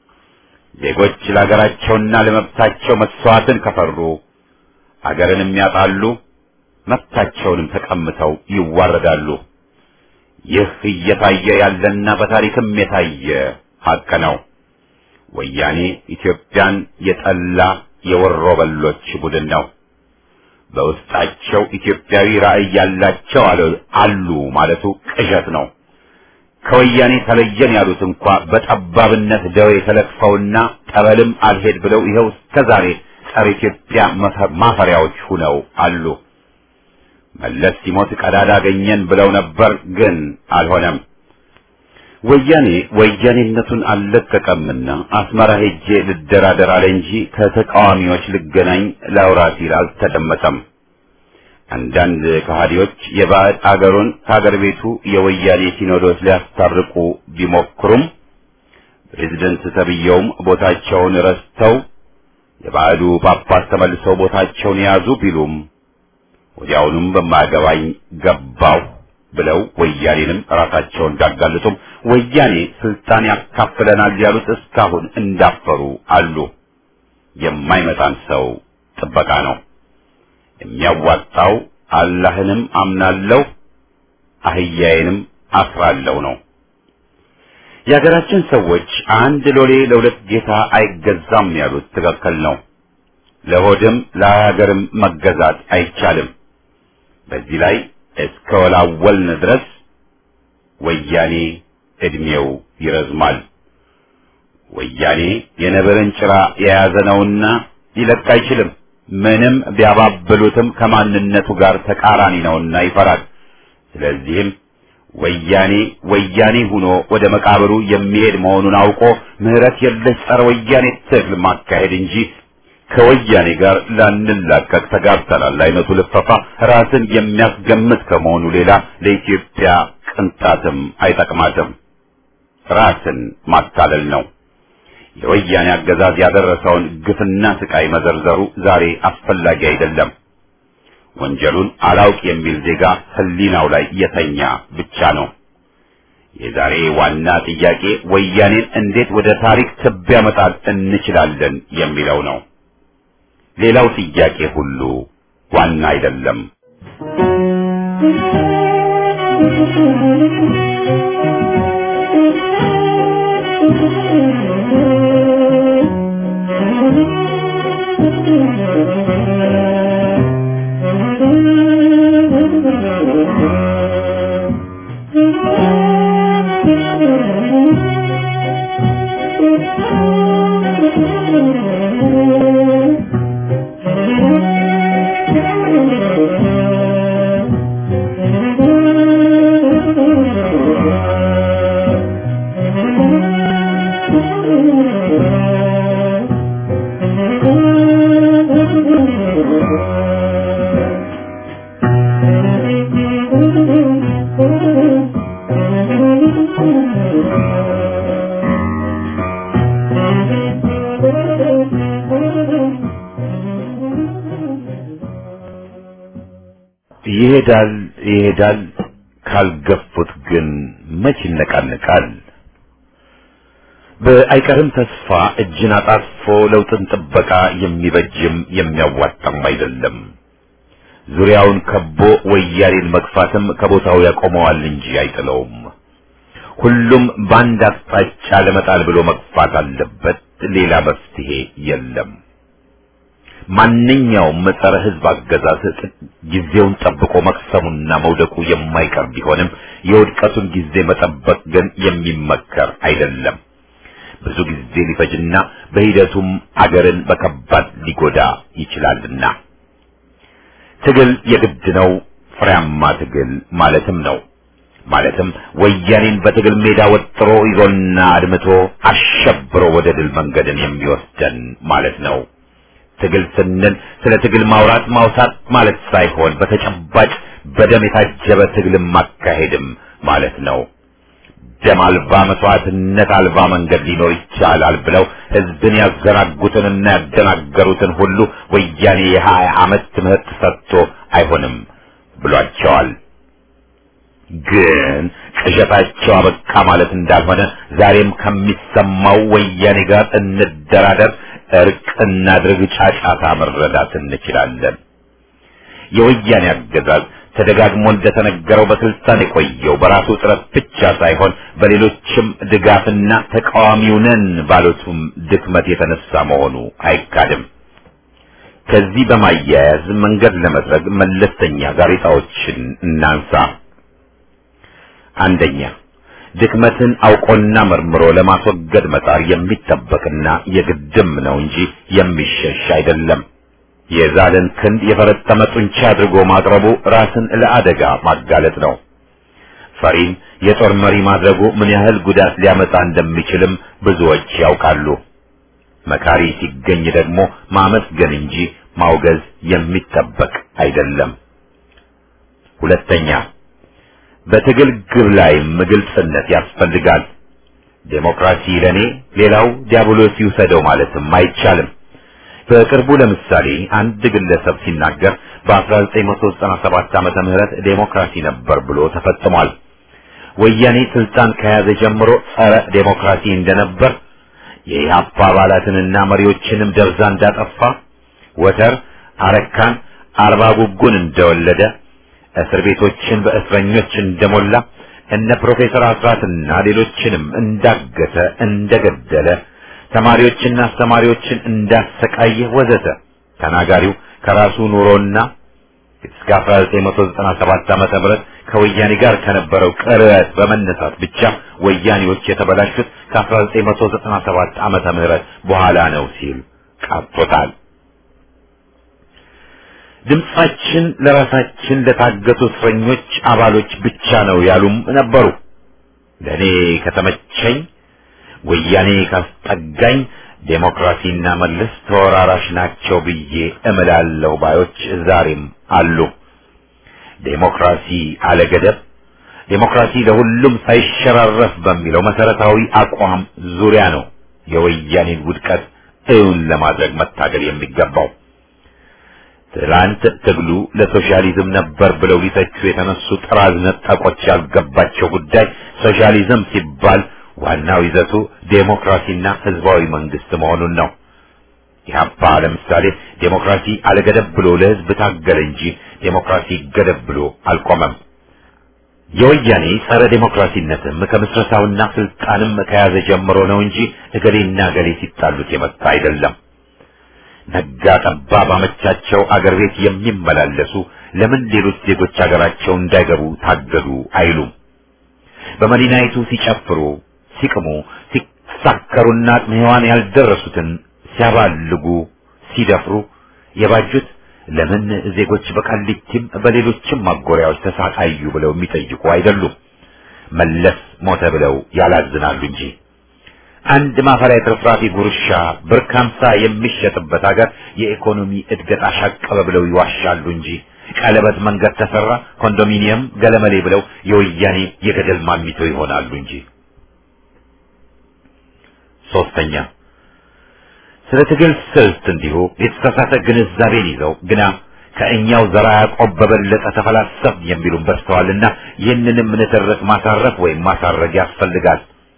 ዜጎች ለሀገራቸውና ለመብታቸው መስዋዕትን ከፈሩ አገርንም ያጣሉ፣ መብታቸውንም ተቀምተው ይዋረዳሉ። ይህ እየታየ ያለና በታሪክም የታየ ሀቅ ነው። ወያኔ ኢትዮጵያን የጠላ የወሮ በሎች ቡድን ነው። በውስጣቸው ኢትዮጵያዊ ራዕይ ያላቸው አሉ ማለቱ ቅዠት ነው። ከወያኔ ተለየን ያሉት እንኳ በጠባብነት ደዌ ተለክፈውና ጠበልም አልሄድ ብለው ይኸው እስከዛሬ ጸረ ኢትዮጵያ ማፈሪያዎች ሁነው አሉ። መለስ ሲሞት ቀዳዳ አገኘን ብለው ነበር፣ ግን አልሆነም። ወያኔ ወያኔነቱን አልለቀቀምና አስመራ ሄጄ ልደራደር አለ እንጂ ከተቃዋሚዎች ልገናኝ ላውራ ሲል አልተደመጠም። አንዳንድ ከሃዲዎች የባዕድ አገሩን ከሀገር ቤቱ የወያኔ ሲኖዶስ ሊያስታርቁ ቢሞክሩም ፕሬዝደንት ተብየውም ቦታቸውን ረስተው የባዕዱ ጳጳስ ተመልሰው ቦታቸውን የያዙ ቢሉም ወዲያውኑም በማያገባኝ ገባው ብለው ወያኔንም ራሳቸውን እንዳጋለጡም ወያኔ ስልጣን ያካፍለናል ያሉት እስካሁን እንዳፈሩ አሉ። የማይመጣን ሰው ጥበቃ ነው የሚያዋጣው። አላህንም አምናለሁ አህያዬንም አስራለሁ ነው። የሀገራችን ሰዎች አንድ ሎሌ ለሁለት ጌታ አይገዛም ያሉት ትክክል ነው። ለሆድም ለሀገርም መገዛት አይቻልም። በዚህ ላይ እስከ ወላወልን ድረስ ወያኔ እድሜው ይረዝማል። ወያኔ የነብርን ጭራ የያዘ ነውና ሊለቅ አይችልም። ምንም ቢያባብሉትም ከማንነቱ ጋር ተቃራኒ ነውና ይፈራል። ስለዚህም ወያኔ ወያኔ ሆኖ ወደ መቃብሩ የሚሄድ መሆኑን አውቆ ምህረት የለሽ ጸረ ወያኔ ትግል ማካሄድ እንጂ ከወያኔ ጋር ላንላቀቅ ተጋብተናል አይነቱ ልፈፋ ራስን የሚያስገምት ከመሆኑ ሌላ ለኢትዮጵያ ቅንጣትም አይጠቅማትም። ራስን ማታለል ነው። የወያኔ አገዛዝ ያደረሰውን ግፍና ስቃይ መዘርዘሩ ዛሬ አስፈላጊ አይደለም። ወንጀሉን አላውቅ የሚል ዜጋ ህሊናው ላይ የተኛ ብቻ ነው። የዛሬ ዋና ጥያቄ ወያኔን እንዴት ወደ ታሪክ ትቢያ መጣል እንችላለን የሚለው ነው። ሌላው ጥያቄ ሁሉ ዋና አይደለም። ይሄዳል ይሄዳል ካልገፉት ግን መች ይነቃነቃል። በአይቀርም ተስፋ እጅን አጣጥፎ ለውጥን ጥበቃ የሚበጅም የሚያዋጣም አይደለም። ዙሪያውን ከቦ ወያኔን መግፋትም ከቦታው ያቆመዋል እንጂ አይጥለውም። ሁሉም ባንድ አቅጣጫ ለመጣል ብሎ መግፋት አለበት። ሌላ መፍትሄ የለም። ማንኛውም ጸረ ሕዝብ አገዛዝ ጊዜውን ጠብቆ መክሰሙና መውደቁ የማይቀር ቢሆንም የውድቀቱን ጊዜ መጠበቅ ግን የሚመከር አይደለም። ብዙ ጊዜ ሊፈጅና በሂደቱም አገርን በከባድ ሊጎዳ ይችላልና ትግል የግድ ነው። ፍሬያማ ትግል ማለትም ነው ማለትም ወያኔን በትግል ሜዳ ወጥሮ ይዞና አድምቶ አሸብሮ ወደ ድል መንገድን የሚወስደን ማለት ነው። ትግል ስንል ስለ ትግል ማውራት ማውሳት ማለት ሳይሆን በተጨባጭ በደም የታጀበ ትግል ማካሄድም ማለት ነው። ደም አልባ መስዋዕትነት አልባ መንገድ ሊኖር ይቻላል ብለው ህዝብን ያዘናጉትንና ያደናገሩትን ሁሉ ወያኔ የሀያ ዓመት ትምህርት ሰጥቶ አይሆንም ብሏቸዋል። ግን ቅዠታቸው አበቃ ማለት እንዳልሆነ ዛሬም ከሚሰማው ወያኔ ጋር እንደራደር፣ እርቅ እናድርግ ጫጫታ መረዳት እንችላለን። የወያኔ አገዛዝ ተደጋግሞ እንደተነገረው በስልጣን የቆየው በራሱ ጥረት ብቻ ሳይሆን በሌሎችም ድጋፍና ተቃዋሚው ነን ባሉትም ድክመት የተነሳ መሆኑ አይካድም። ከዚህ በማያያዝ መንገድ ለመድረግ መለስተኛ ጋሬጣዎችን እናንሳ። አንደኛ፣ ድክመትን አውቆና መርምሮ ለማስወገድ መጣር የሚጠበቅና የግድም ነው እንጂ የሚሸሽ አይደለም። የዛለን ክንድ የፈረጠመ ጡንቻ አድርጎ ማቅረቡ ራስን ለአደጋ ማጋለጥ ነው። ፈሪን የጦር መሪ ማድረጉ ምን ያህል ጉዳት ሊያመጣ እንደሚችልም ብዙዎች ያውቃሉ። መካሪ ሲገኝ ደግሞ ማመስገን እንጂ ማውገዝ የሚጠበቅ አይደለም። ሁለተኛ፣ በትግል ግብ ላይ ግልጽነት ያስፈልጋል። ዴሞክራሲ ለኔ ሌላው ዲያብሎስ ይውሰደው ማለትም አይቻልም። በቅርቡ ለምሳሌ አንድ ግለሰብ ሲናገር በአስራ ዘጠኝ መቶ ዘጠና ሰባት ዓመተ ምህረት ዴሞክራሲ ነበር ብሎ ተፈጽሟል። ወያኔ ስልጣን ከያዘ ጀምሮ ጸረ ዴሞክራሲ እንደነበር፣ የኢህአፓ አባላትንና መሪዎችንም ደብዛ እንዳጠፋ፣ ወተር አረካን አርባ ጉጉን እንደወለደ፣ እስር ቤቶችን በእስረኞች እንደሞላ፣ እነ ፕሮፌሰር አስራትና ሌሎችንም እንዳገተ እንደገደለ፣ ተማሪዎችና አስተማሪዎችን እንዳሰቃየ ወዘተ ተናጋሪው ከራሱ ኑሮና እስከ አስራ ዘጠኝ መቶ ዘጠና ሰባት ዓመተ ምህረት ከወያኔ ጋር ከነበረው ቅርበት በመነሳት ብቻ ወያኔዎች የተበላሹት ከአስራ ዘጠኝ መቶ ዘጠና ሰባት ዓመተ ምህረት በኋላ ነው ሲል ቃጥቶታል። ድምጻችን ለራሳችን ለታገቱ እስረኞች አባሎች ብቻ ነው ያሉም ነበሩ። ለኔ ከተመቸኝ ወያኔ ካስጠጋኝ ዴሞክራሲና መለስ ተወራራሽ ናቸው ብዬ እምላለሁ ባዮች ዛሬም አሉ። ዴሞክራሲ አለገደብ፣ ዴሞክራሲ ለሁሉም ሳይሸራረፍ በሚለው መሰረታዊ አቋም ዙሪያ ነው የወያኔን ውድቀት እውን ለማድረግ መታገል የሚገባው። ትላንት ትግሉ ለሶሻሊዝም ነበር ብለው ሊተቹ የተነሱ ጥራዝ ነጠቆች ያልገባቸው ጉዳይ ሶሻሊዝም ሲባል ዋናው ይዘቱ ዴሞክራሲና ህዝባዊ መንግስት መሆኑን ነው። ኢህአፓ ለምሳሌ ዴሞክራሲ አለገደብ ብሎ ለህዝብ ታገለ እንጂ ዴሞክራሲ ገደብ ብሎ አልቆመም። የወያኔ ጸረ ዴሞክራሲነትም ከምስረታውና ስልጣንም ከያዘ ጀምሮ ነው እንጂ እገሌና እገሌ ሲጣሉት የመጣ አይደለም። ነጋ ጠባ ባመቻቸው አገር ቤት የሚመላለሱ ለምን ሌሎች ዜጎች አገራቸው እንዳይገቡ ታገዱ አይሉም። በመዲናይቱ ሲጨፍሩ፣ ሲቅሙ፣ ሲሳከሩና ሔዋን ያልደረሱትን ሲያባልጉ፣ ሲደፍሩ የባጁት ለምን ዜጎች በቃሊቲም በሌሎችም ማጎሪያዎች ተሳቃዩ ብለው የሚጠይቁ አይደሉም። መለስ ሞተ ብለው ያላዝናሉ እንጂ። አንድ ማፈሪያ ትርፍራፊ ጉርሻ ብር ከሀምሳ የሚሸጥበት ሀገር የኢኮኖሚ እድገት አሻቀበ ብለው ይዋሻሉ እንጂ ቀለበት መንገድ ተሰራ፣ ኮንዶሚኒየም ገለመሌ ብለው የወያኔ የገደል ማሚቶ ይሆናሉ እንጂ። ሶስተኛ፣ ስለ ትግል ስልት እንዲሁ የተሳሳተ ግንዛቤን ይዘው ግና ከእኛው ዘራ ያዕቆብ በበለጠ ተፈላሰፍ የሚሉን በስተዋልና ይህንንም ንትርክ ማሳረፍ ወይም ማሳረግ ያስፈልጋል።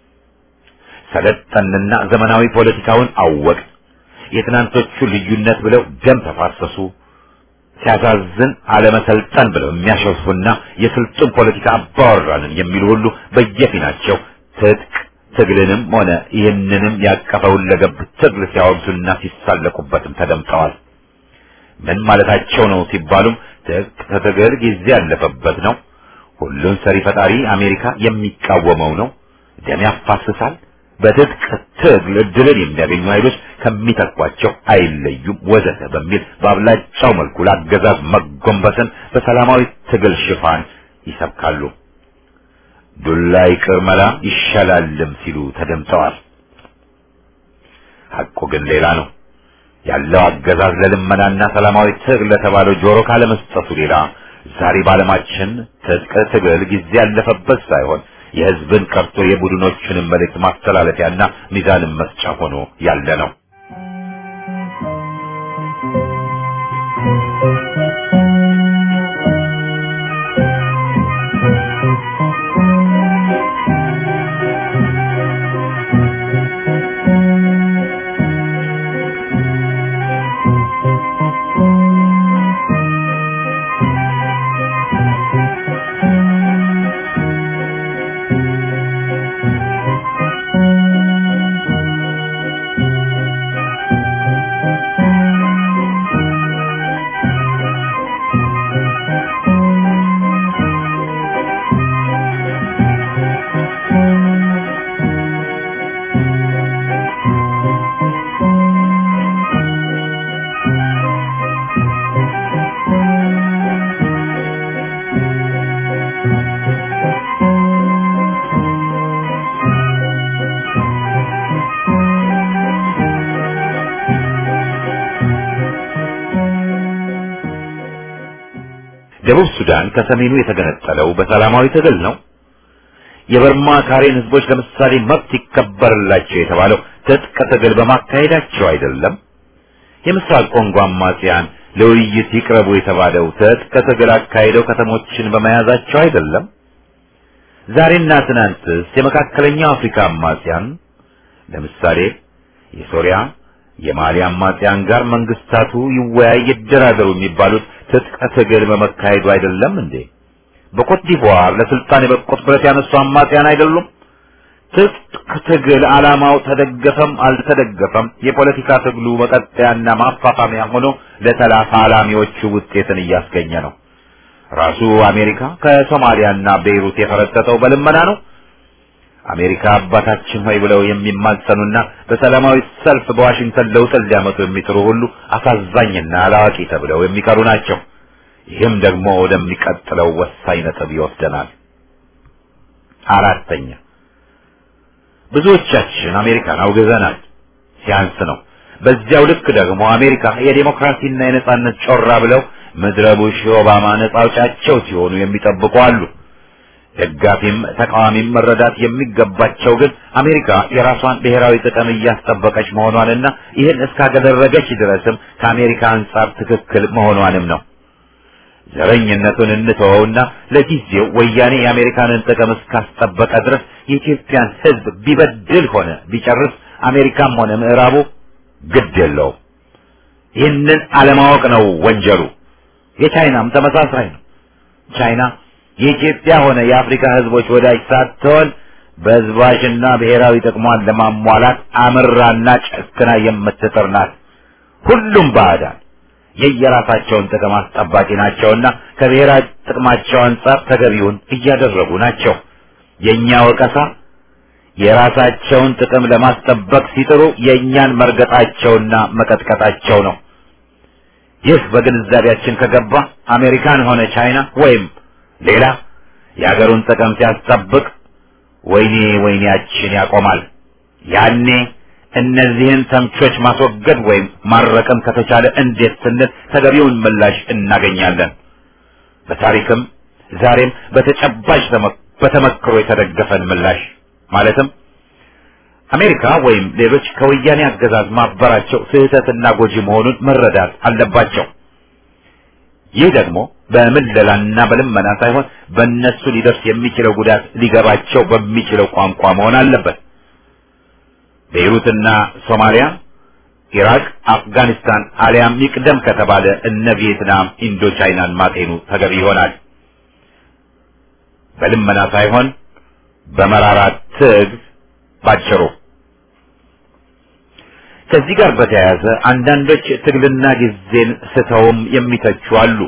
ሰለጠንና ዘመናዊ ፖለቲካውን አወቅ፣ የትናንቶቹ ልዩነት ብለው ደም ተፋሰሱ፣ ሲያሳዝን አለመሰልጠን ብለው የሚያሸፉና የስልጡን ፖለቲካ አባወራንን የሚሉ ሁሉ በየፊናቸው ትጥቅ ትግልንም ሆነ ይህንንም ያቀፈውን ለገብ ትግል ሲያወግዙና ሲሳለቁበትም ተደምጠዋል። ምን ማለታቸው ነው ሲባሉም ትጥቅ ትግል ጊዜ ያለፈበት ነው፣ ሁሉን ሰሪ ፈጣሪ አሜሪካ የሚቃወመው ነው፣ ደም ያፋስሳል፣ በትጥቅ ትግል ድልን የሚያገኙ ኃይሎች ከሚተኳቸው አይለዩም ወዘተ በሚል በአብላጫው መልኩ ለአገዛዝ መጎንበስን በሰላማዊ ትግል ሽፋን ይሰብካሉ። ዱላ ይቅር መላ ይሻላልም ሲሉ ተደምጠዋል። ሐቁ ግን ሌላ ነው። ያለው አገዛዝ ለልመናና ሰላማዊ ትግል ለተባለው ጆሮ ካለመስጠቱ ሌላ ዛሬ ባለማችን ትጥቅ ትግል ጊዜ ያለፈበት ሳይሆን የህዝብን ቀርቶ የቡድኖችንም መልእክት ማስተላለፊያና ሚዛንን መስጫ ሆኖ ያለ ነው። ደቡብ ሱዳን ከሰሜኑ የተገነጠለው በሰላማዊ ትግል ነው። የበርማ ካሬን ህዝቦች ለምሳሌ መብት ይከበርላቸው የተባለው ትጥቅ ትግል በማካሄዳቸው አይደለም። የምስራቅ ኮንጎ አማጽያን ለውይይት ይቅረቡ የተባለው ትጥቅ ትግል አካሄደው ከተሞችን በመያዛቸው አይደለም። ዛሬና ትናንትስ የመካከለኛው አፍሪካ አማጽያን ለምሳሌ የሶሪያ የማሊ አማጽያን ጋር መንግስታቱ ይወያይ ይደራደሩ የሚባሉት ትጥቅ ትግል በመካሄዱ አይደለም እንዴ? በኮት ዲቮር ለስልጣን የበቁት ብረት ያነሱ አማጽያን አይደሉም? ትጥቅ ትግል ዓላማው ተደገፈም አልተደገፈም የፖለቲካ ትግሉ መቀጠያና ማፋፋሚያ ሆኖ ለተላፋላሚዎቹ ውጤትን እያስገኘ ነው። ራሱ አሜሪካ ከሶማሊያና ቤይሩት የፈረጠጠው በልመና ነው። አሜሪካ አባታችን ሆይ ብለው የሚማጸኑና በሰላማዊ ሰልፍ በዋሽንግተን ለውጥ ሊያመጡ የሚጥሩ ሁሉ አሳዛኝና አላዋቂ ተብለው የሚቀሩ ናቸው። ይህም ደግሞ ወደሚቀጥለው ወሳኝ ነጥብ ይወስደናል። አራተኛ፣ ብዙዎቻችን አሜሪካን አውግዘናል። ሲያንስ ነው። በዚያው ልክ ደግሞ አሜሪካ የዲሞክራሲና የነጻነት ጮራ ብለው ምድረ ቡሽ ኦባማ ነጻ አውጫቸው ሲሆኑ የሚጠብቁ አሉ። ደጋፊም ተቃዋሚም መረዳት የሚገባቸው ግን አሜሪካ የራሷን ብሔራዊ ጥቅም እያስጠበቀች መሆኗንና ይህን እስካደረገች ድረስም ከአሜሪካ አንጻር ትክክል መሆኗንም ነው። ዘረኝነቱን እንተወውና ለጊዜው ወያኔ የአሜሪካንን ጥቅም እስካስጠበቀ ድረስ የኢትዮጵያን ሕዝብ ቢበድል ሆነ ቢጨርስ አሜሪካም ሆነ ምዕራቡ ግድ የለውም። ይህንን አለማወቅ ነው ወንጀሉ። የቻይናም ተመሳሳይ ነው። ቻይና የኢትዮጵያ ሆነ የአፍሪካ ህዝቦች ወዳጅ ሳትሆን በህዝባሽና ብሔራዊ ጥቅሟን ለማሟላት አምራና ጨክና የምትጥር ናት። ሁሉም ባዕዳን የየራሳቸውን ጥቅም አስጠባቂ ናቸውና ከብሔራዊ ጥቅማቸው አንጻር ተገቢውን እያደረጉ ናቸው። የኛ ወቀሳ የራሳቸውን ጥቅም ለማስጠበቅ ሲጥሩ የኛን መርገጣቸውና መቀጥቀጣቸው ነው። ይህ በግንዛቤያችን ከገባ አሜሪካን ሆነ ቻይና ወይም ሌላ የሀገሩን ጥቅም ሲያስጠብቅ ወይኔ ወይኔያችን ያቆማል። ያኔ እነዚህን ተምቾች ማስወገድ ወይም ማረቅም ከተቻለ እንዴት ስንል ተገቢውን ምላሽ እናገኛለን። በታሪክም ዛሬም በተጨባጭ በተመክሮ የተደገፈን ምላሽ ማለትም አሜሪካ ወይም ሌሎች ከወያኔ አገዛዝ ማበራቸው ስህተትና ጎጂ መሆኑን መረዳት አለባቸው። ይህ ደግሞ በምለላና በልመና ሳይሆን በእነሱ ሊደርስ የሚችለው ጉዳት ሊገባቸው በሚችለው ቋንቋ መሆን አለበት። ቤይሩትና ሶማሊያ፣ ኢራቅ፣ አፍጋኒስታን አሊያም ይቅደም ከተባለ እነ ቪየትናም ኢንዶ ቻይናን ማጤኑ ተገቢ ይሆናል። በልመና ሳይሆን በመራራ ትግል ባጭሩ። ከዚህ ጋር በተያያዘ አንዳንዶች ትግልና ጊዜን ስተውም የሚተቹ አሉ።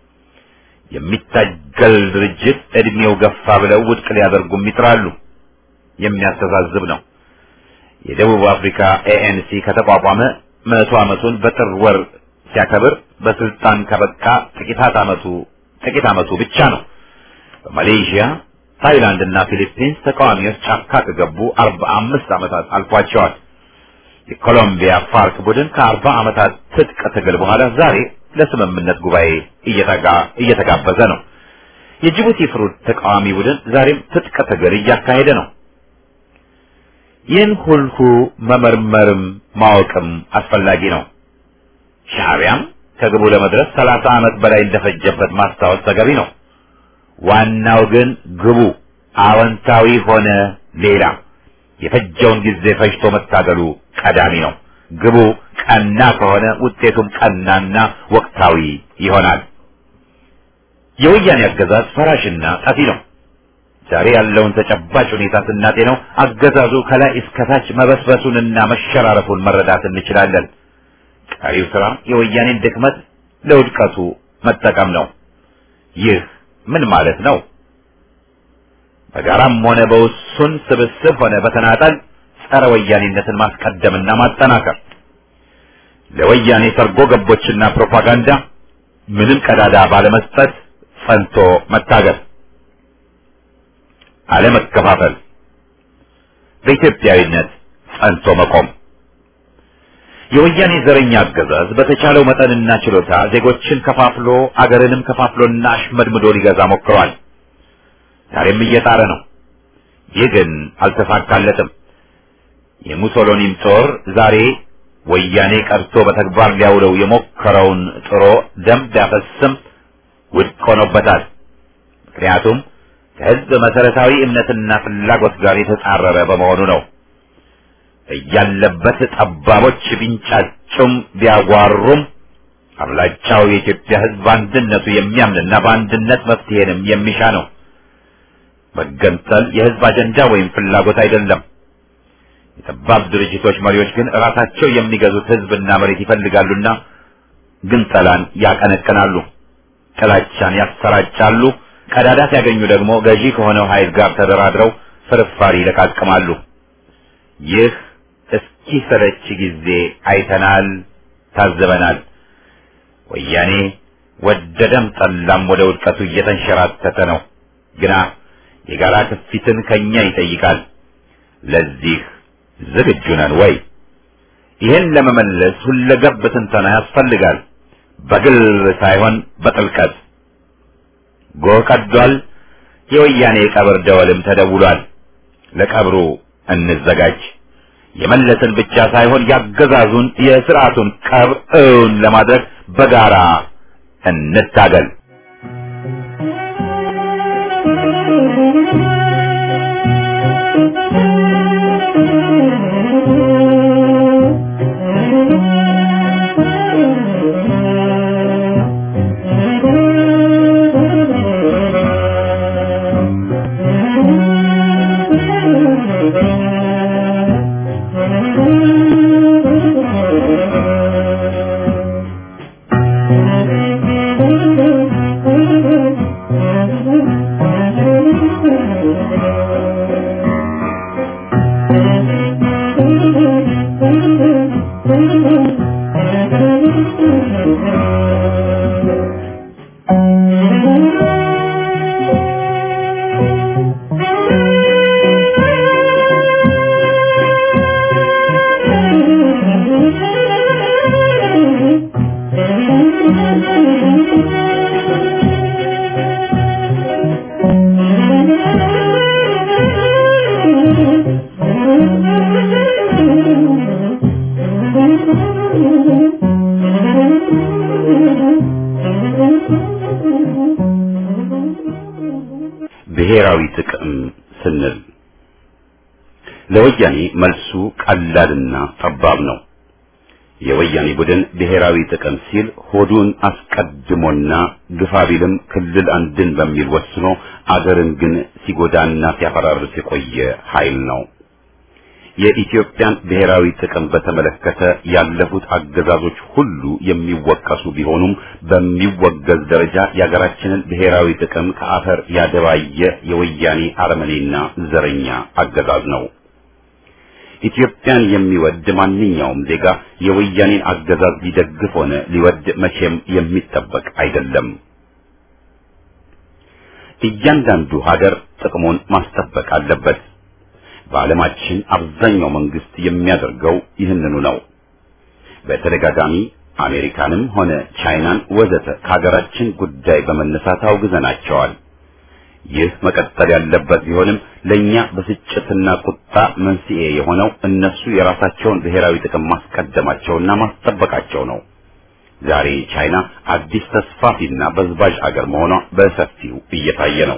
የሚታገል ድርጅት እድሜው ገፋ ብለው ውድቅ ሊያደርጉም ይጥራሉ። የሚያስተዛዝብ ነው። የደቡብ አፍሪካ ኤኤንሲ ከተቋቋመ መቶ ዓመቱን በጥር ወር ሲያከብር በስልጣን ከበቃ ጥቂት ዓመቱ ጥቂት ዓመቱ ብቻ ነው። በማሌዥያ፣ ታይላንድ እና ፊሊፒንስ ተቃዋሚዎች ጫካ ከገቡ አርባ አምስት ዓመታት አልፏቸዋል። የኮሎምቢያ ፋርክ ቡድን ከአርባ ዓመታት ትጥቅ ትግል በኋላ ዛሬ ለስምምነት ጉባኤ እየተጋ እየተጋበዘ ነው። የጅቡቲ ፍሩድ ተቃዋሚ ቡድን ዛሬም ትጥቅ ትግል እያካሄደ ነው። ይህን ሁሉ መመርመርም ማወቅም አስፈላጊ ነው። ሻዕቢያም ከግቡ ለመድረስ ሰላሳ ዓመት በላይ እንደፈጀበት ማስታወስ ተገቢ ነው። ዋናው ግን ግቡ አዎንታዊ ሆነ ሌላ የፈጀውን ጊዜ ፈጅቶ መታገሉ ቀዳሚ ነው። ግቡ ቀና ከሆነ ውጤቱም ቀናና ወቅታዊ ይሆናል። የወያኔ አገዛዝ ፈራሽና ጠፊ ነው። ዛሬ ያለውን ተጨባጭ ሁኔታ ስናጤነው አገዛዙ ከላይ እስከታች መበስበሱንና መሸራረፉን መረዳት እንችላለን። ቀሪው ስራ የወያኔን ድክመት ለውድቀቱ መጠቀም ነው። ይህ ምን ማለት ነው? በጋራም ሆነ በውሱን ስብስብ ሆነ በተናጠል ጸረ ወያኔነትን ማስቀደምና ማጠናከር፣ ለወያኔ ሰርጎ ገቦችና ፕሮፓጋንዳ ምንም ቀዳዳ ባለመስጠት ጸንቶ መታገል፣ አለመከፋፈል፣ በኢትዮጵያዊነት ጸንቶ መቆም። የወያኔ ዘረኛ አገዛዝ በተቻለው መጠንና ችሎታ ዜጎችን ከፋፍሎ አገርንም ከፋፍሎና አሽመድምዶ ሊገዛ ሞክሯል። ዛሬም እየጣረ ነው። ይህ ግን አልተሳካለትም። የሙሶሎኒም ጦር ዛሬ ወያኔ ቀርቶ በተግባር ሊያውለው የሞከረውን ጥሮ ደም ቢያፈስም ውድቅ ሆኖበታል። ምክንያቱም ከህዝብ መሰረታዊ እምነትና ፍላጎት ጋር የተጻረረ በመሆኑ ነው። እያለበት ጠባቦች ቢንጫጩም ቢያጓሩም አብላጫው የኢትዮጵያ ህዝብ አንድነቱ የሚያምንና በአንድነት መፍትሄንም የሚሻ ነው። መገንጠል የህዝብ አጀንዳ ወይም ፍላጎት አይደለም። የጠባብ ድርጅቶች መሪዎች ግን ራሳቸው የሚገዙት ህዝብና መሬት ይፈልጋሉና ግንጠላን ያቀነቅናሉ፣ ጥላቻን ያሰራጫሉ። ቀዳዳ ሲያገኙ ደግሞ ገዢ ከሆነው ኃይል ጋር ተደራድረው ፍርፋሪ ይለቃቅማሉ። ይህ እስኪሰለች ጊዜ አይተናል፣ ታዘበናል። ወያኔ ወደደም ጠላም ወደ ውድቀቱ እየተንሸራተተ ነው። ግና የጋራ ክፊትን ከኛ ይጠይቃል። ለዚህ ዝግጁ ነን ወይ? ይህን ለመመለስ ሁለገብ ትንተና ያስፈልጋል። በግል ሳይሆን በጥልቀት። ጎህ ቀዷል። የወያኔ ቀብር ደወልም ተደውሏል። ለቀብሩ እንዘጋጅ። የመለስን ብቻ ሳይሆን ያገዛዙን የሥርዓቱን ቀብር እውን ለማድረግ በጋራ እንታገል። ብሔራዊ ጥቅም ስንል ለወያኔ መልሱ ቀላልና ጠባብ ነው። የወያኔ ቡድን ብሔራዊ ጥቅም ሲል ሆዱን አስቀድሞና ግፋቢልም ክልል አንድን በሚል ወስኖ አገርን ግን ሲጎዳና ሲያፈራርስ የቆየ ኃይል ነው። የኢትዮጵያን ብሔራዊ ጥቅም በተመለከተ ያለፉት አገዛዞች ሁሉ የሚወቀሱ ቢሆኑም በሚወገዝ ደረጃ የሀገራችንን ብሔራዊ ጥቅም ከአፈር ያደባየ የወያኔ አረመኔና ዘረኛ አገዛዝ ነው። ኢትዮጵያን የሚወድ ማንኛውም ዜጋ የወያኔን አገዛዝ ሊደግፍ ሆነ ሊወድ መቼም የሚጠበቅ አይደለም። እያንዳንዱ ሀገር ጥቅሙን ማስጠበቅ አለበት። በዓለማችን አብዛኛው መንግስት የሚያደርገው ይህንኑ ነው። በተደጋጋሚ አሜሪካንም ሆነ ቻይናን ወዘተ ከሀገራችን ጉዳይ በመነሳት አውግዘናቸዋል። ይህ መቀጠል ያለበት ቢሆንም ለኛ በስጭትና ቁጣ መንስኤ የሆነው እነሱ የራሳቸውን ብሔራዊ ጥቅም ማስቀደማቸውና ማስጠበቃቸው ነው። ዛሬ ቻይና አዲስ ተስፋፊና በዝባዥ አገር መሆኗ በሰፊው እየታየ ነው።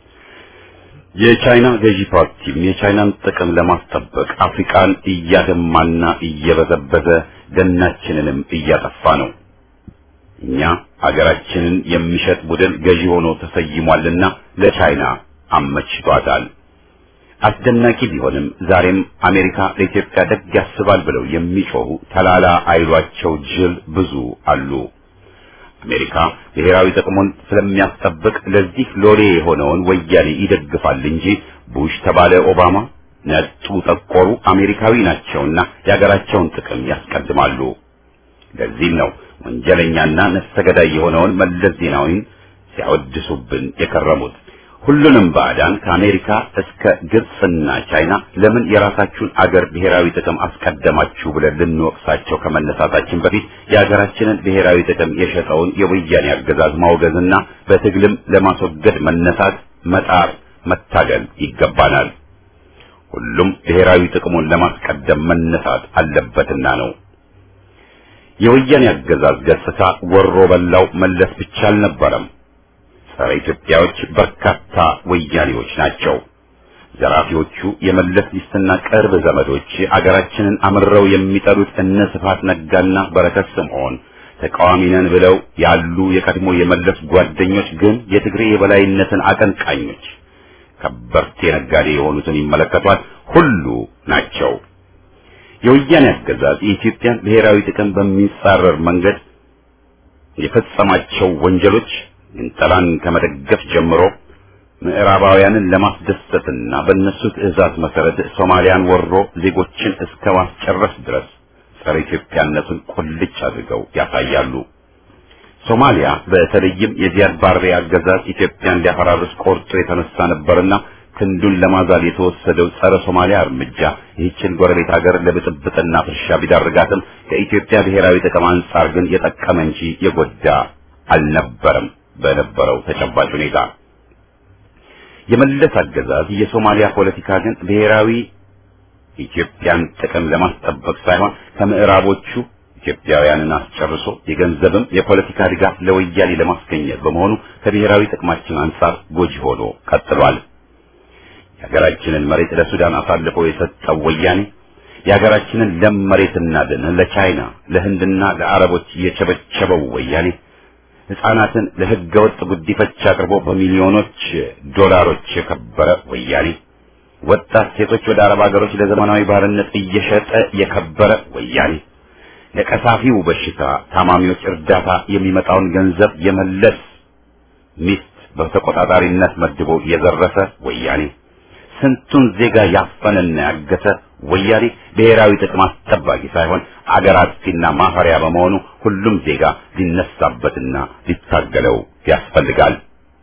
የቻይና ገዢ ፓርቲም የቻይናን ጥቅም ለማስጠበቅ አፍሪካን እያደማና እየበዘበዘ ደናችንንም እያጠፋ ነው። እኛ አገራችንን የሚሸጥ ቡድን ገዢ ሆኖ ተሰይሟልና ለቻይና አመችቷታል። አስደናቂ ቢሆንም ዛሬም አሜሪካ ለኢትዮጵያ ደግ ያስባል ብለው የሚጮሁ ተላላ አይሏቸው ጅል ብዙ አሉ። አሜሪካ ብሔራዊ ጥቅሙን ስለሚያስጠብቅ ለዚህ ሎሌ የሆነውን ወያኔ ይደግፋል እንጂ ቡሽ ተባለ ኦባማ ነጡ ጠቆሩ አሜሪካዊ ናቸውና የሀገራቸውን ጥቅም ያስቀድማሉ። ለዚህም ነው ወንጀለኛና ነፍሰ ገዳይ የሆነውን መለስ ዜናዊን ሲያወድሱብን የከረሙት። ሁሉንም ባዕዳን ከአሜሪካ እስከ ግብጽና ቻይና ለምን የራሳችሁን አገር ብሔራዊ ጥቅም አስቀደማችሁ ብለን ልንወቅሳቸው ከመነሳታችን በፊት የሀገራችንን ብሔራዊ ጥቅም የሸጠውን የወያኔ አገዛዝ ማውገዝና በትግልም ለማስወገድ መነሳት፣ መጣር፣ መታገል ይገባናል። ሁሉም ብሔራዊ ጥቅሙን ለማስቀደም መነሳት አለበትና ነው። የወያኔ አገዛዝ ገጽታ ወሮ በላው መለስ ብቻ አልነበረም። ጸረ ኢትዮጵያዎች በርካታ ወያኔዎች ናቸው። ዘራፊዎቹ የመለስ ሊስትና ቅርብ ዘመዶች አገራችንን አምረው የሚጠሉት እነ ስብሐት ነጋና በረከት ስምዖን ተቃዋሚ ነን ብለው ያሉ የቀድሞ የመለስ ጓደኞች ግን የትግሬ የበላይነትን አቀንቃኞች ከበርቴ ነጋዴ የሆኑትን ይመለከቷል ሁሉ ናቸው። የወያኔ አገዛዝ የኢትዮጵያን ብሔራዊ ጥቅም በሚጻረር መንገድ የፈጸማቸው ወንጀሎች ግንጠላን ከመደገፍ ጀምሮ ምዕራባውያንን ለማስደሰትና በእነሱ ትዕዛዝ መሰረት ሶማሊያን ወሮ ዜጎችን እስከ ማስጨረስ ድረስ ጸረ ኢትዮጵያነቱን ቁልጭ አድርገው ያሳያሉ። ሶማሊያ በተለይም የዚያድ ባሬ አገዛዝ ኢትዮጵያን ሊያፈራርስ ቆርጦ የተነሳ ነበርና ክንዱን ለማዛል የተወሰደው ጸረ ሶማሊያ እርምጃ ይህችን ጎረቤት ሀገር ለብጥብጥና ፍርሻ ቢዳርጋትም ከኢትዮጵያ ብሔራዊ ጥቅም አንጻር ግን የጠቀመ እንጂ የጎዳ አልነበረም። በነበረው ተጨባጭ ሁኔታ የመለስ አገዛዝ የሶማሊያ ፖለቲካ ግን ብሔራዊ ኢትዮጵያን ጥቅም ለማስጠበቅ ሳይሆን ከምዕራቦቹ ኢትዮጵያውያንን አስጨርሶ የገንዘብም የፖለቲካ ድጋፍ ለወያኔ ለማስገኘት በመሆኑ ከብሔራዊ ጥቅማችን አንጻር ጎጂ ሆኖ ቀጥሏል። የሀገራችንን መሬት ለሱዳን አሳልፎ የሰጠው ወያኔ የሀገራችንን ለም መሬትና ደን ለቻይና ለህንድና ለአረቦች የቸበቸበው ወያኔ ሕፃናትን ለሕገ ወጥ ጉዲፈቻ አቅርቦ በሚሊዮኖች ዶላሮች የከበረ ወያኔ ወጣት ሴቶች ወደ አረብ ሀገሮች ለዘመናዊ ባርነት እየሸጠ የከበረ ወያኔ ለቀሳፊው በሽታ ታማሚዎች እርዳታ የሚመጣውን ገንዘብ የመለስ ሚስት በተቆጣጣሪነት መድቦ የዘረፈ ወያኔ ስንቱን ዜጋ ያፈነና ያገተ ወያኔ ብሔራዊ ጥቅም አስጠባቂ ሳይሆን አገር አጥፊና ማፈሪያ በመሆኑ ሁሉም ዜጋ ሊነሳበትና ሊታገለው ያስፈልጋል።